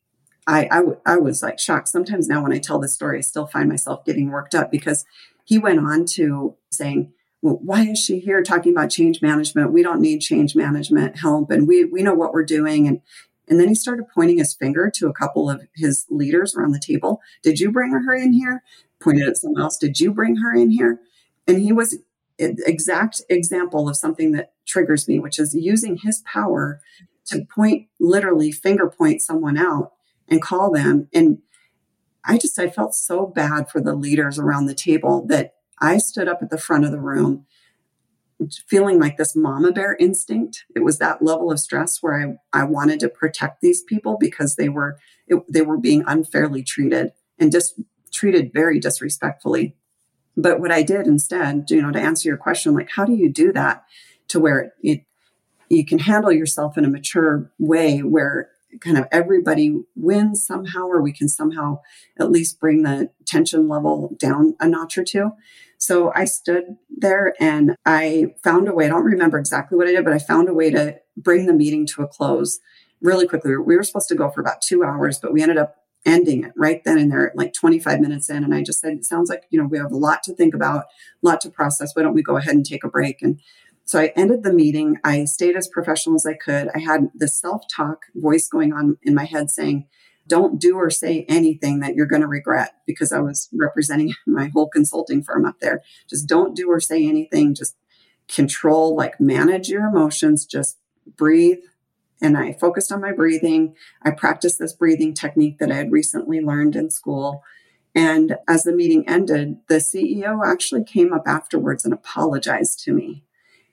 I was shocked. Sometimes now when I tell this story, I still find myself getting worked up because he went on to saying, well, why is she here talking about change management? We don't need change management help. And we know what we're doing. And then he started pointing his finger to a couple of his leaders around the table. Did you bring her in here? Pointed at someone else. Did you bring her in here? And he was an exact example of something that triggers me, which is using his power to literally finger point someone out and call them. And I felt so bad for the leaders around the table that I stood up at the front of the room feeling like this mama bear instinct. It was that level of stress where I wanted to protect these people because they were being unfairly treated and just treated very disrespectfully. But what I did instead, to answer your question, how do you do that to where you can handle yourself in a mature way where kind of everybody wins somehow, or we can somehow at least bring the tension level down a notch or two. So I stood there and I found a way. I don't remember exactly what I did, but I found a way to bring the meeting to a close really quickly. We were supposed to go for about 2 hours, but we ended up ending it right then and there, like 25 minutes in. And I just said, it sounds like, we have a lot to think about, a lot to process. Why don't we go ahead and take a break? And so I ended the meeting. I stayed as professional as I could. I had the self-talk voice going on in my head saying, don't do or say anything that you're going to regret, because I was representing my whole consulting firm up there. Just don't do or say anything. Just control, manage your emotions, just breathe. And I focused on my breathing. I practiced this breathing technique that I had recently learned in school. And as the meeting ended, the CEO actually came up afterwards and apologized to me.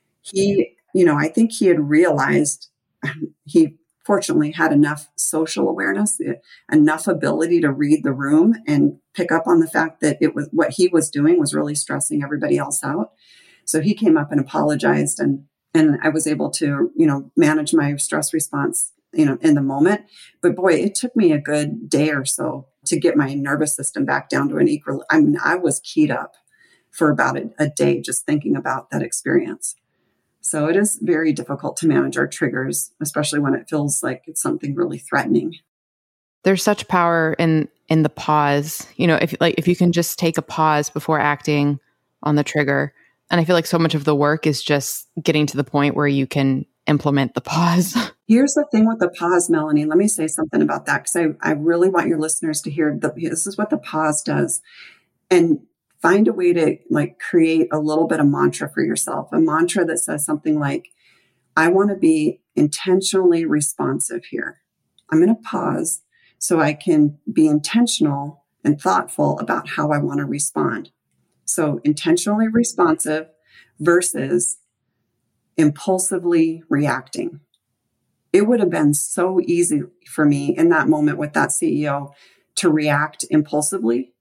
I think he had realized, he fortunately had enough social awareness, enough ability to read the room and pick up on the fact that it was what he was doing was really stressing everybody else out. So he came up and apologized, and I was able to, manage my stress response, in the moment. But boy, it took me a good day or so to get my nervous system back down to an equal. I was keyed up for about a day just thinking about that experience. So it is very difficult to manage our triggers, especially when it feels like it's something really threatening. There's such power in the pause. If you can just take a pause before acting on the trigger. And I feel like so much of the work is just getting to the point where you can implement the pause. Here's the thing with the pause, Melanie. Let me say something about that, because I really want your listeners to hear this is what the pause does. And find a way to create a little bit of mantra for yourself, a mantra that says something like, I want to be intentionally responsive here. I'm going to pause so I can be intentional and thoughtful about how I want to respond. So intentionally responsive versus impulsively reacting. It would have been so easy for me in that moment with that CEO to react impulsively,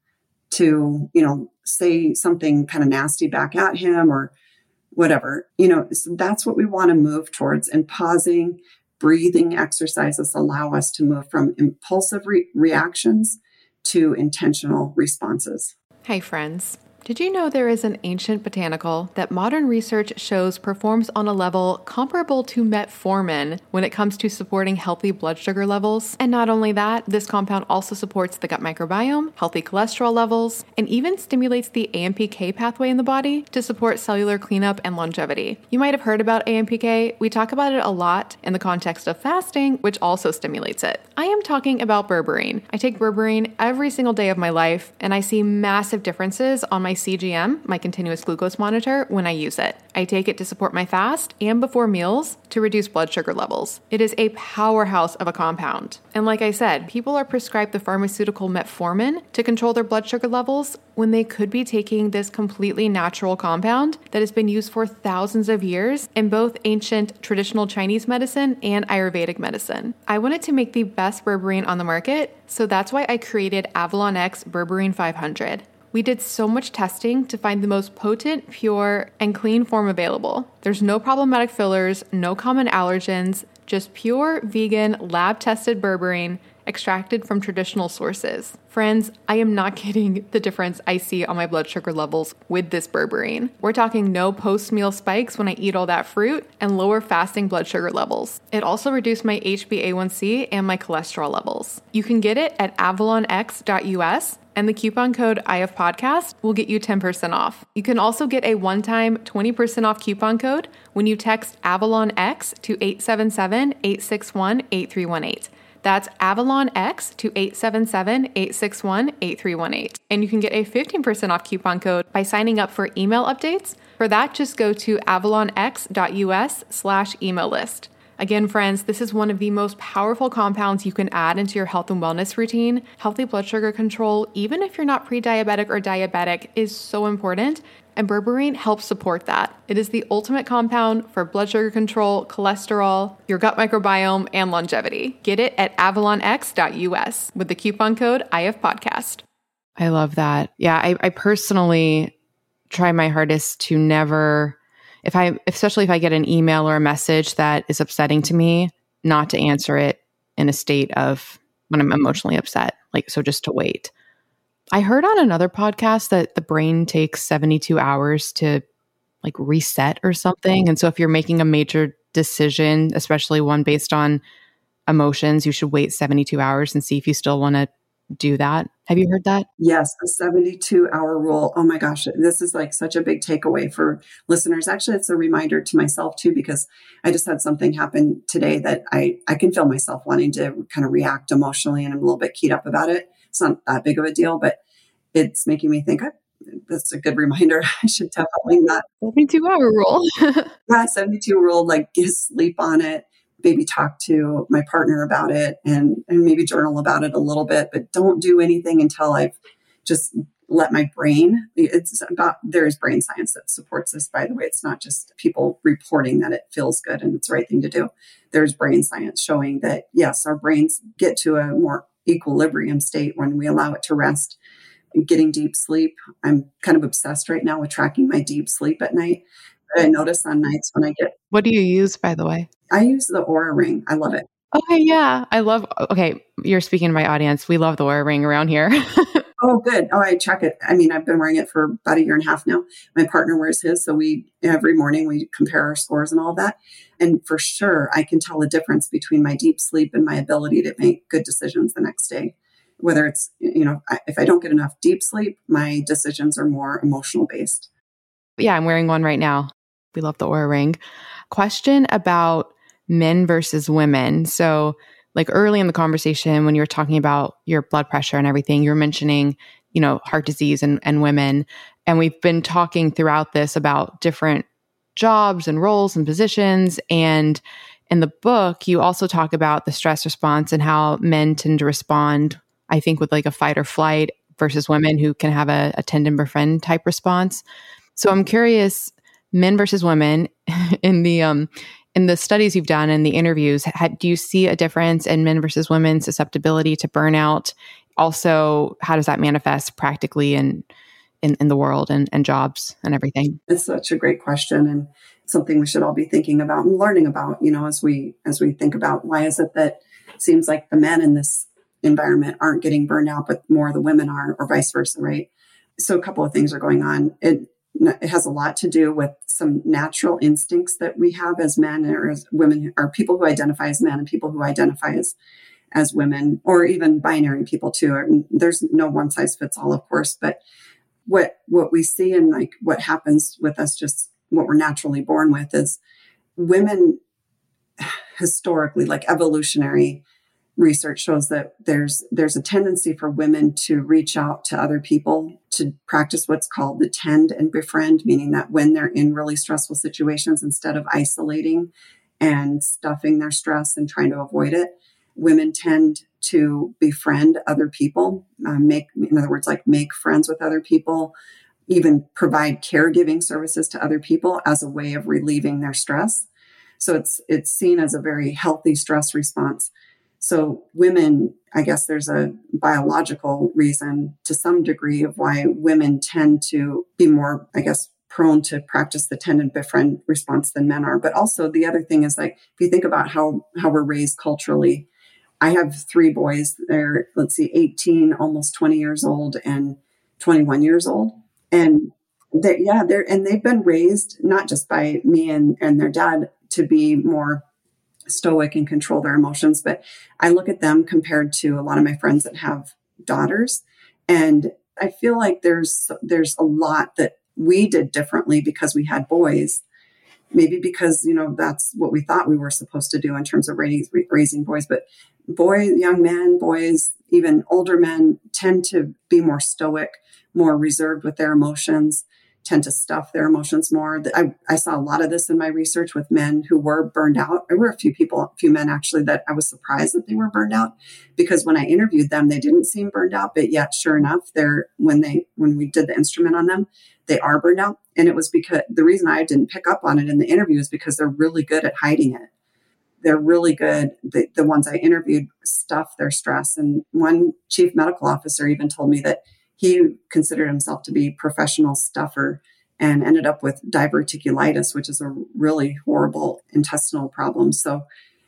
to, say something kind of nasty back at him or whatever, so that's what we want to move towards. And pausing, breathing exercises allow us to move from impulsive reactions to intentional responses. Hey friends. Did you know there is an ancient botanical that modern research shows performs on a level comparable to metformin when it comes to supporting healthy blood sugar levels? And not only that, this compound also supports the gut microbiome, healthy cholesterol levels, and even stimulates the AMPK pathway in the body to support cellular cleanup and longevity. You might have heard about AMPK. We talk about it a lot in the context of fasting, which also stimulates it. I am talking about berberine. I take berberine every single day of my life, and I see massive differences on my CGM, my continuous glucose monitor, when I use it. I take it to support my fast and before meals to reduce blood sugar levels. It is a powerhouse of a compound. And like I said, people are prescribed the pharmaceutical metformin to control their blood sugar levels when they could be taking this completely natural compound that has been used for thousands of years in both ancient traditional Chinese medicine and Ayurvedic medicine. I wanted to make the best berberine on the market, so that's why I created Avalon X Berberine 500. We did so much testing to find the most potent, pure, and clean form available. There's no problematic fillers, no common allergens, just pure, vegan, lab-tested berberine extracted from traditional sources. Friends, I am not kidding the difference I see on my blood sugar levels with this berberine. We're talking no post-meal spikes when I eat all that fruit and lower fasting blood sugar levels. It also reduced my HbA1c and my cholesterol levels. You can get it at avalonx.us, and the coupon code IFPodcast will get you 10% off. You can also get a one-time 20% off coupon code when you text Avalon X to 877-861-8318. That's Avalon X to 877-861-8318. And you can get a 15% off coupon code by signing up for email updates. For that, just go to avalonx.us/email list. Again, friends, this is one of the most powerful compounds you can add into your health and wellness routine. Healthy blood sugar control, even if you're not pre-diabetic or diabetic, is so important, and berberine helps support that. It is the ultimate compound for blood sugar control, cholesterol, your gut microbiome, and longevity. Get it at avalonx.us with the coupon code IFPodcast. I love that. Yeah, I personally try my hardest to never... especially if I get an email or a message that is upsetting to me, not to answer it in a state of when I'm emotionally upset. Like, so just to wait. I heard on another podcast that the brain takes 72 hours to like reset or something. And so if you're making a major decision, especially one based on emotions, you should wait 72 hours and see if you still want to do that. Have you heard that? Yes, the 72-hour rule. Oh my gosh, this is like such a big takeaway for listeners. Actually, it's a reminder to myself too, because I just had something happen today that I can feel myself wanting to kind of react emotionally, and I'm a little bit keyed up about it. It's not that big of a deal, but it's making me think that's a good reminder. I should definitely not. 72-hour rule. Yeah, 72 rule, like get sleep on it, maybe talk to my partner about it and maybe journal about it a little bit, but don't do anything until I've just let my brain, there's brain science that supports this, by the way. It's not just people reporting that it feels good and it's the right thing to do. There's brain science showing that, yes, our brains get to a more equilibrium state when we allow it to rest. Getting deep sleep. I'm kind of obsessed right now with tracking my deep sleep at night. But I notice on nights when I get... What do you use, by the way? I use the Oura Ring. I love it. Okay, yeah. Okay, you're speaking to my audience. We love the Oura Ring around here. Oh, good. Oh, I track it. I mean, I've been wearing it for about a year and a half now. My partner wears his. So every morning we compare our scores and all that. And for sure, I can tell the difference between my deep sleep and my ability to make good decisions the next day. Whether it's, if I don't get enough deep sleep, my decisions are more emotional based. Yeah, I'm wearing one right now. We love the Oura Ring. Question about men versus women. So like early in the conversation, when you were talking about your blood pressure and everything, you were mentioning, heart disease and women. And we've been talking throughout this about different jobs and roles and positions. And in the book, you also talk about the stress response and how men tend to respond, I think, with like a fight or flight versus women who can have a tend and befriend type response. So I'm curious, men versus women in the studies you've done and the interviews, do you see a difference in men versus women's susceptibility to burnout? Also, how does that manifest practically in the world and jobs and everything? It's such a great question and something we should all be thinking about and learning about, as we think about why is it that it seems like the men in this environment aren't getting burned out, but more the women are, or vice versa, right? So a couple of things are going on. It has a lot to do with some natural instincts that we have as men or as women, or people who identify as men and people who identify as women, or even binary people too. There's no one size fits all, of course, but what we see and like what happens with us, just what we're naturally born with, is women historically, like evolutionary research shows that there's a tendency for women to reach out to other people to practice what's called the tend and befriend, meaning that when they're in really stressful situations, instead of isolating and stuffing their stress and trying to avoid it, women tend to befriend other people, make friends with other people, even provide caregiving services to other people as a way of relieving their stress. So it's seen as a very healthy stress response. So women, I guess there's a biological reason to some degree of why women tend to be more, I guess, prone to practice the tend and befriend response than men are. But also the other thing is, like, if you think about how we're raised culturally, I have 3 boys. They're, 18, almost 20 years old and 21 years old. And they've been raised not just by me and their dad to be more stoic and control their emotions. But I look at them compared to a lot of my friends that have daughters. And I feel like there's a lot that we did differently because we had boys, maybe because, that's what we thought we were supposed to do in terms of raising boys. But young men, boys, even older men tend to be more stoic, more reserved with their emotions, tend to stuff their emotions more. I saw a lot of this in my research with men who were burned out. There were a few men actually that I was surprised that they were burned out, because when I interviewed them, they didn't seem burned out, but yet sure enough, when we did the instrument on them, they are burned out. And it was because the reason I didn't pick up on it in the interview is because they're really good at hiding it. They're really good. The ones I interviewed stuff their stress. And one chief medical officer even told me that he considered himself to be a professional stuffer and ended up with diverticulitis, which is a really horrible intestinal problem. So,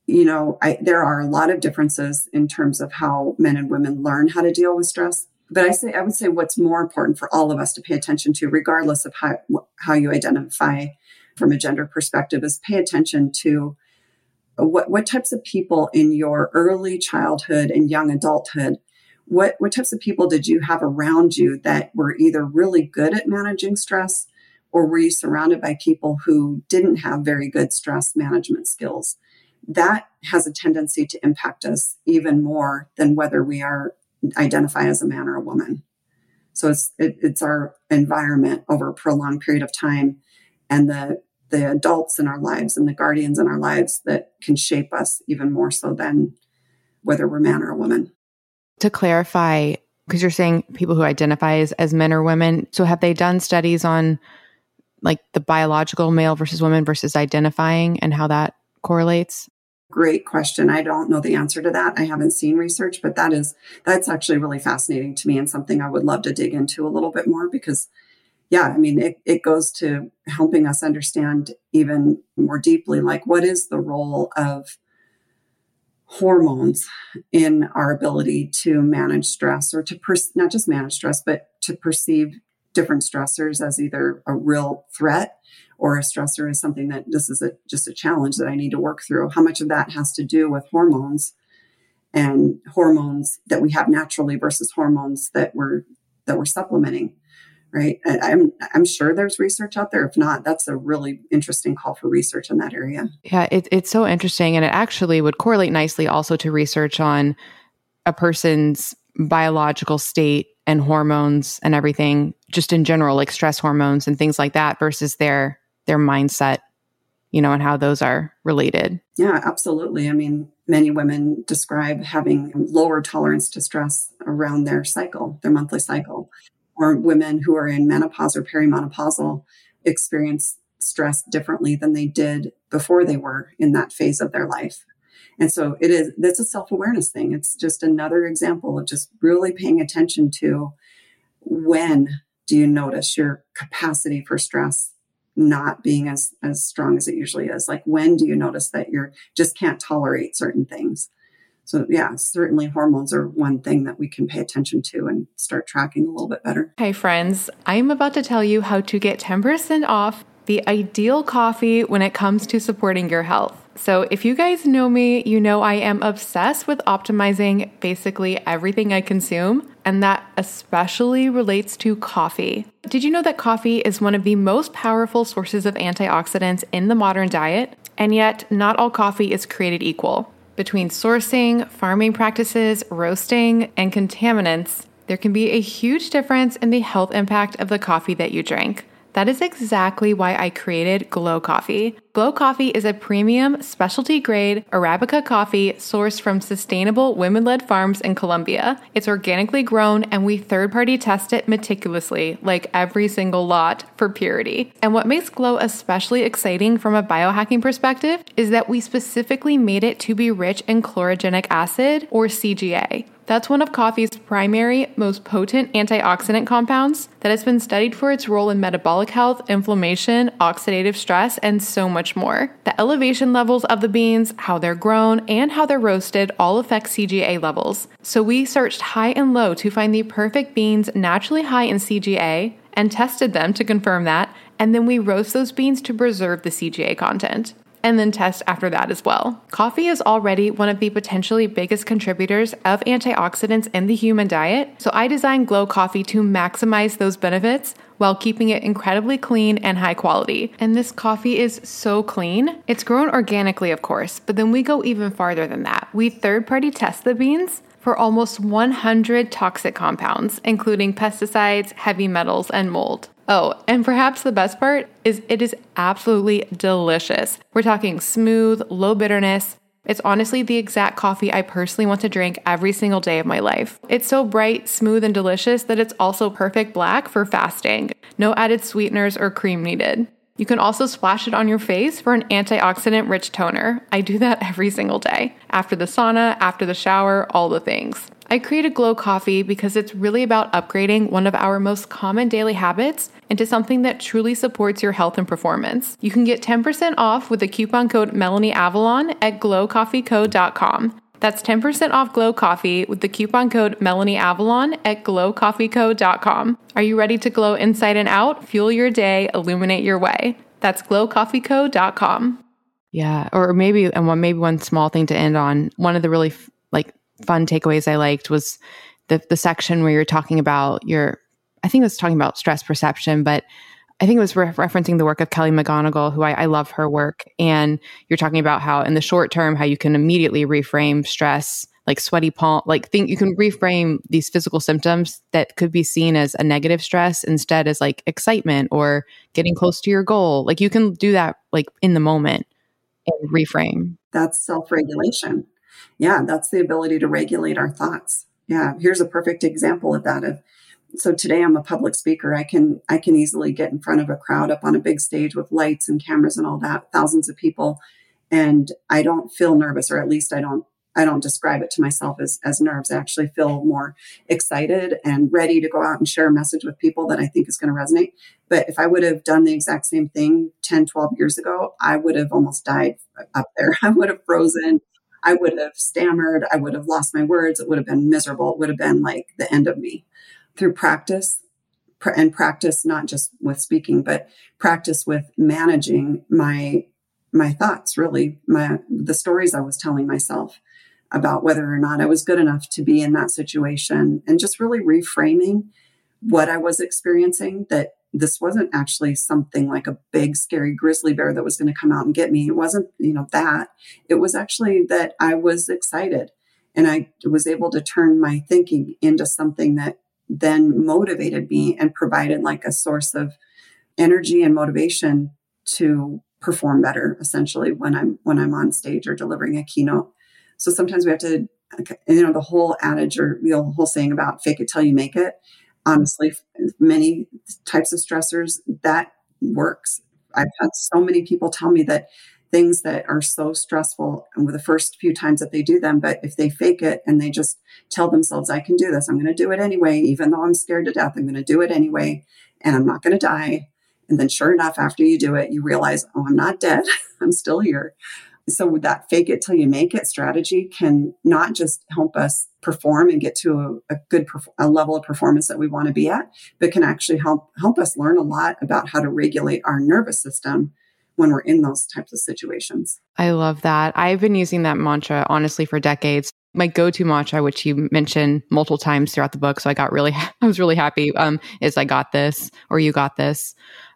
there are a lot of differences in terms of how men and women learn how to deal with stress. But I would say what's more important for all of us to pay attention to, regardless of how you identify from a gender perspective, is pay attention to what types of people in your early childhood and young adulthood, what types of people did you have around you that were either really good at managing stress, or were you surrounded by people who didn't have very good stress management skills? That has a tendency to impact us even more than whether we identify as a man or a woman. So it's our environment over a prolonged period of time, and the adults in our lives and the guardians in our lives that can shape us even more so than whether we're man or a woman. To clarify, because you're saying people who identify as men or women, so have they done studies on like the biological male versus woman versus identifying and how that correlates? Great question. I don't know the answer to that. I haven't seen research, but that's actually really fascinating to me and something I would love to dig into a little bit more because, it goes to helping us understand even more deeply, like what is the role of hormones in our ability to manage stress or to not just manage stress, but to perceive different stressors as either a real threat or a stressor is something that this is just a challenge that I need to work through. How much of that has to do with hormones and hormones that we have naturally versus hormones that we're supplementing, right? I'm sure there's research out there. If not, that's a really interesting call for research in that area. Yeah, it's so interesting. And it actually would correlate nicely also to research on a person's biological state and hormones and everything, just in general, like stress hormones and things like that versus their mindset, and how those are related. Yeah, absolutely. Many women describe having lower tolerance to stress around their monthly cycle, or women who are in menopause or perimenopausal experience stress differently than they did before they were in that phase of their life. And so that's a self-awareness thing. It's just another example of just really paying attention to when do you notice your capacity for stress not being as strong as it usually is? Like, when do you notice that you're just can't tolerate certain things? So yeah, certainly hormones are one thing that we can pay attention to and start tracking a little bit better. Hi friends, I'm about to tell you how to get 10% off the ideal coffee when it comes to supporting your health. So if you guys know me, you know I am obsessed with optimizing basically everything I consume, and that especially relates to coffee. Did you know that coffee is one of the most powerful sources of antioxidants in the modern diet? And yet, not all coffee is created equal. Between sourcing, farming practices, roasting, and contaminants, there can be a huge difference in the health impact of the coffee that you drink. That is exactly why I created Glow Coffee. Glow Coffee is a premium, specialty-grade Arabica coffee sourced from sustainable women-led farms in Colombia. It's organically grown, and we third-party test it meticulously, like every single lot, for purity. And what makes Glow especially exciting from a biohacking perspective is that we specifically made it to be rich in chlorogenic acid, or CGA. That's one of coffee's primary, most potent antioxidant compounds that has been studied for its role in metabolic health, inflammation, oxidative stress, and so much more. The elevation levels of the beans, how they're grown, and how they're roasted all affect CGA levels. So we searched high and low to find the perfect beans naturally high in CGA and tested them to confirm that, and then we roast those beans to preserve the CGA content. And then test after that as well. Coffee is already one of the potentially biggest contributors of antioxidants in the human diet, so I designed Glow Coffee to maximize those benefits while keeping it incredibly clean and high quality. And this coffee is so clean. It's grown organically, of course, but then we go even farther than that. We third-party test the beans for almost 100 toxic compounds, including pesticides, heavy metals, and mold. Oh, and perhaps the best part is it is absolutely delicious. We're talking smooth, low bitterness. It's honestly the exact coffee I personally want to drink every single day of my life. It's so bright, smooth, and delicious that it's also perfect black for fasting. No added sweeteners or cream needed. You can also splash it on your face for an antioxidant-rich toner. I do that every single day. After the sauna, after the shower, all the things. I created Glow Coffee because it's really about upgrading one of our most common daily habits into something that truly supports your health and performance. You can get 10% off with the coupon code MelanieAvalon at glowcoffeeco.com. That's 10% off Glow Coffee with the coupon code MelanieAvalon at glowcoffeeco.com. Are you ready to glow inside and out? Fuel your day, illuminate your way. That's glowcoffeeco.com. Yeah. Or maybe one small thing to end on. One of the really fun takeaways I liked was the section where you're talking about I think it was talking about stress perception, but I think it was referencing the work of Kelly McGonigal, who I love her work. And you're talking about how in the short term, how you can immediately reframe stress, like sweaty palm, you can reframe these physical symptoms that could be seen as a negative stress instead as like excitement or getting close to your goal. Like you can do that like in the moment and reframe. That's self-regulation. Yeah, that's the ability to regulate our thoughts. Yeah, here's a perfect example of that. So today I'm a public speaker. I can easily get in front of a crowd up on a big stage with lights and cameras and all that, thousands of people, and I don't feel nervous, or at least I don't describe it to myself as nerves. I actually feel more excited and ready to go out and share a message with people that I think is going to resonate. But if I would have done the exact same thing 10, 12 years ago, I would have almost died up there. I would have frozen. I would have stammered. I would have lost my words. It would have been miserable. It would have been like the end of me. Through practice, and practice not just with speaking, but practice with managing my thoughts, really, the stories I was telling myself about whether or not I was good enough to be in that situation, and just really reframing what I was experiencing, that this wasn't actually something like a big, scary grizzly bear that was going to come out and get me. It wasn't, that. It was actually that I was excited, and I was able to turn my thinking into something that then motivated me and provided like a source of energy and motivation to perform better, essentially, when I'm on stage or delivering a keynote. So sometimes we have to, the whole adage or the whole saying about fake it till you make it. Honestly, many types of stressors, that works. I've had so many people tell me that things that are so stressful and with the first few times that they do them, but if they fake it and they just tell themselves, I can do this, I'm going to do it anyway, even though I'm scared to death, I'm going to do it anyway, and I'm not going to die. And then sure enough, after you do it, you realize, oh, I'm not dead. I'm still here. So with that fake it till you make it strategy can not just help us perform and get to a level of performance that we want to be at, but can actually help us learn a lot about how to regulate our nervous system when we're in those types of situations. I love that. I've been using that mantra, honestly, for decades. My go-to mantra, which you mentioned multiple times throughout the book, so I was really happy, is I got this, or you got this.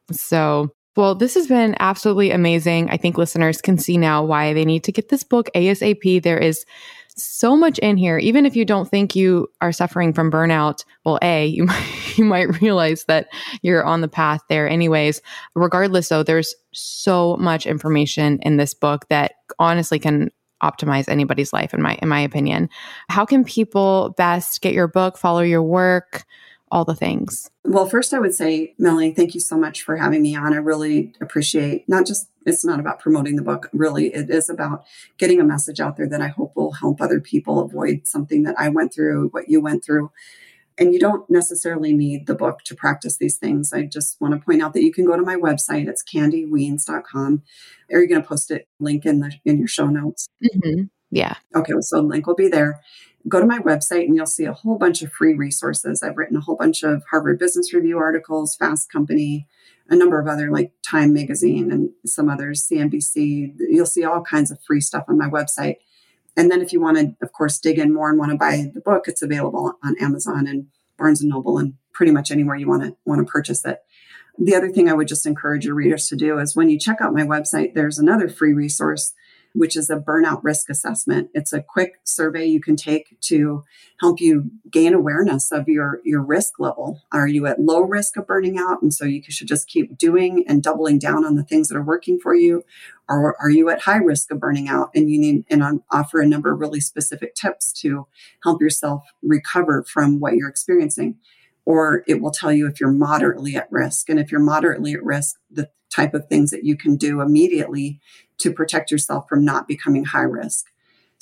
So, well, this has been absolutely amazing. I think listeners can see now why they need to get this book ASAP. There is so much in here. Even if you don't think you are suffering from burnout, well, you might realize that you're on the path there anyways. Regardless, though, there's so much information in this book that honestly can optimize anybody's life, in my opinion. How can people best get your book, follow your work, all the things? Well, first I would say, Melanie, thank you so much for having me on. I really appreciate it's not about promoting the book. Really, it is about getting a message out there that I hope will help other people avoid something that I went through, what you went through. And you don't necessarily need the book to practice these things. I just want to point out that you can go to my website. It's candyweens.com. Are you going to post it link in your show notes? Mm-hmm. Yeah. Okay. So the link will be there. Go to my website and you'll see a whole bunch of free resources. I've written a whole bunch of Harvard Business Review articles, Fast Company, a number of other like Time Magazine and some others, CNBC. You'll see all kinds of free stuff on my website. And then if you want to, of course, dig in more and want to buy the book, it's available on Amazon and Barnes & Noble and pretty much anywhere you want to purchase it. The other thing I would just encourage your readers to do is when you check out my website, there's another free resource, which is a burnout risk assessment. It's a quick survey you can take to help you gain awareness of your risk level. Are you at low risk of burning out? And so you should just keep doing and doubling down on the things that are working for you. Or are you at high risk of burning out? And you need, and I offer a number of really specific tips to help yourself recover from what you're experiencing. Or it will tell you if you're moderately at risk. And if you're moderately at risk, the type of things that you can do immediately to protect yourself from not becoming high risk.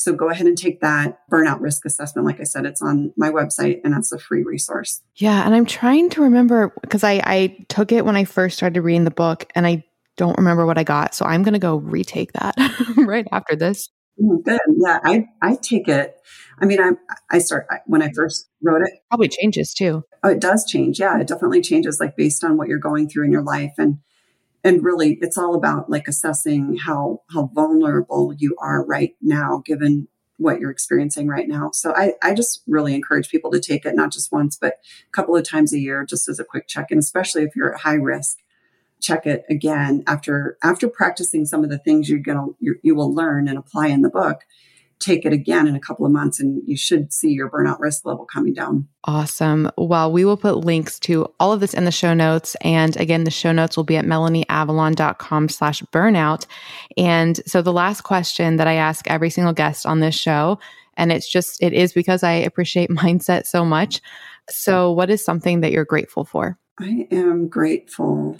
So go ahead and take that burnout risk assessment. Like I said, it's on my website and it's a free resource. Yeah. And I'm trying to remember because I took it when I first started reading the book and I don't remember what I got. So I'm going to go retake that right after this. Good. Yeah. I take it. I mean, when I first wrote it. Probably changes too. Oh, it does change. Yeah. It definitely changes like based on what you're going through in your life. And really, it's all about like assessing how vulnerable you are right now, given what you're experiencing right now. So I just really encourage people to take it, not just once, but a couple of times a year, just as a quick check-in, especially if you're at high risk. Check it again after practicing some of the things you will learn and apply in the book. Take it again in a couple of months and you should see your burnout risk level coming down. Awesome. Well, we will put links to all of this in the show notes. And again, the show notes will be at melanieavalon.com/burnout. And so the last question that I ask every single guest on this show, and it is because I appreciate mindset so much. So what is something that you're grateful for? I am grateful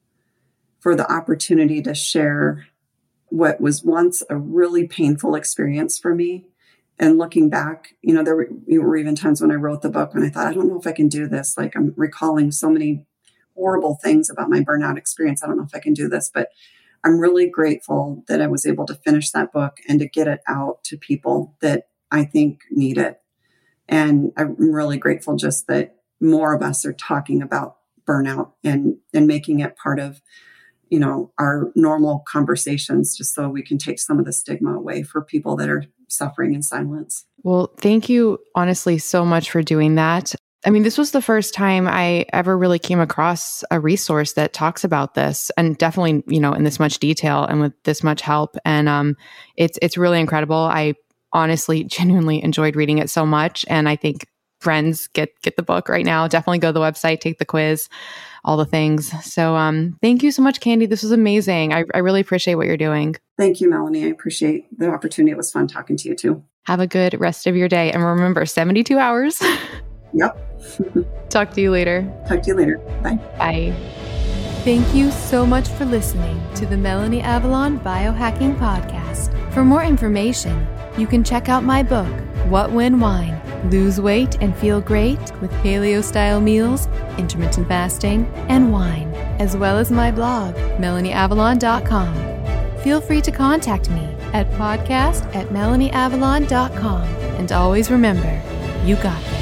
for the opportunity to share what was once a really painful experience for me. And looking back, there were even times when I wrote the book when I thought, I don't know if I can do this. Like I'm recalling so many horrible things about my burnout experience. I don't know if I can do this, but I'm really grateful that I was able to finish that book and to get it out to people that I think need it. And I'm really grateful just that more of us are talking about burnout and making it part of our normal conversations, just so we can take some of the stigma away for people that are suffering in silence. Well, thank you honestly so much for doing that. I mean, this was the first time I ever really came across a resource that talks about this, and definitely, in this much detail and with this much help. And it's really incredible. I honestly, genuinely enjoyed reading it so much. And I think friends get the book right now. Definitely go to the website, take the quiz, all the things. So thank you so much, Candy. This was amazing. I really appreciate what you're doing. Thank you, Melanie. I appreciate the opportunity. It was fun talking to you too. Have a good rest of your day. And remember, 72 hours. Yep. Talk to you later. Bye. Bye. Thank you so much for listening to the Melanie Avalon Biohacking Podcast. For more information, you can check out my book, What When Wine? Lose weight and feel great with paleo-style meals, intermittent fasting, and wine, as well as my blog, melanieavalon.com. Feel free to contact me at podcast@melanieavalon.com. And always remember, you got this.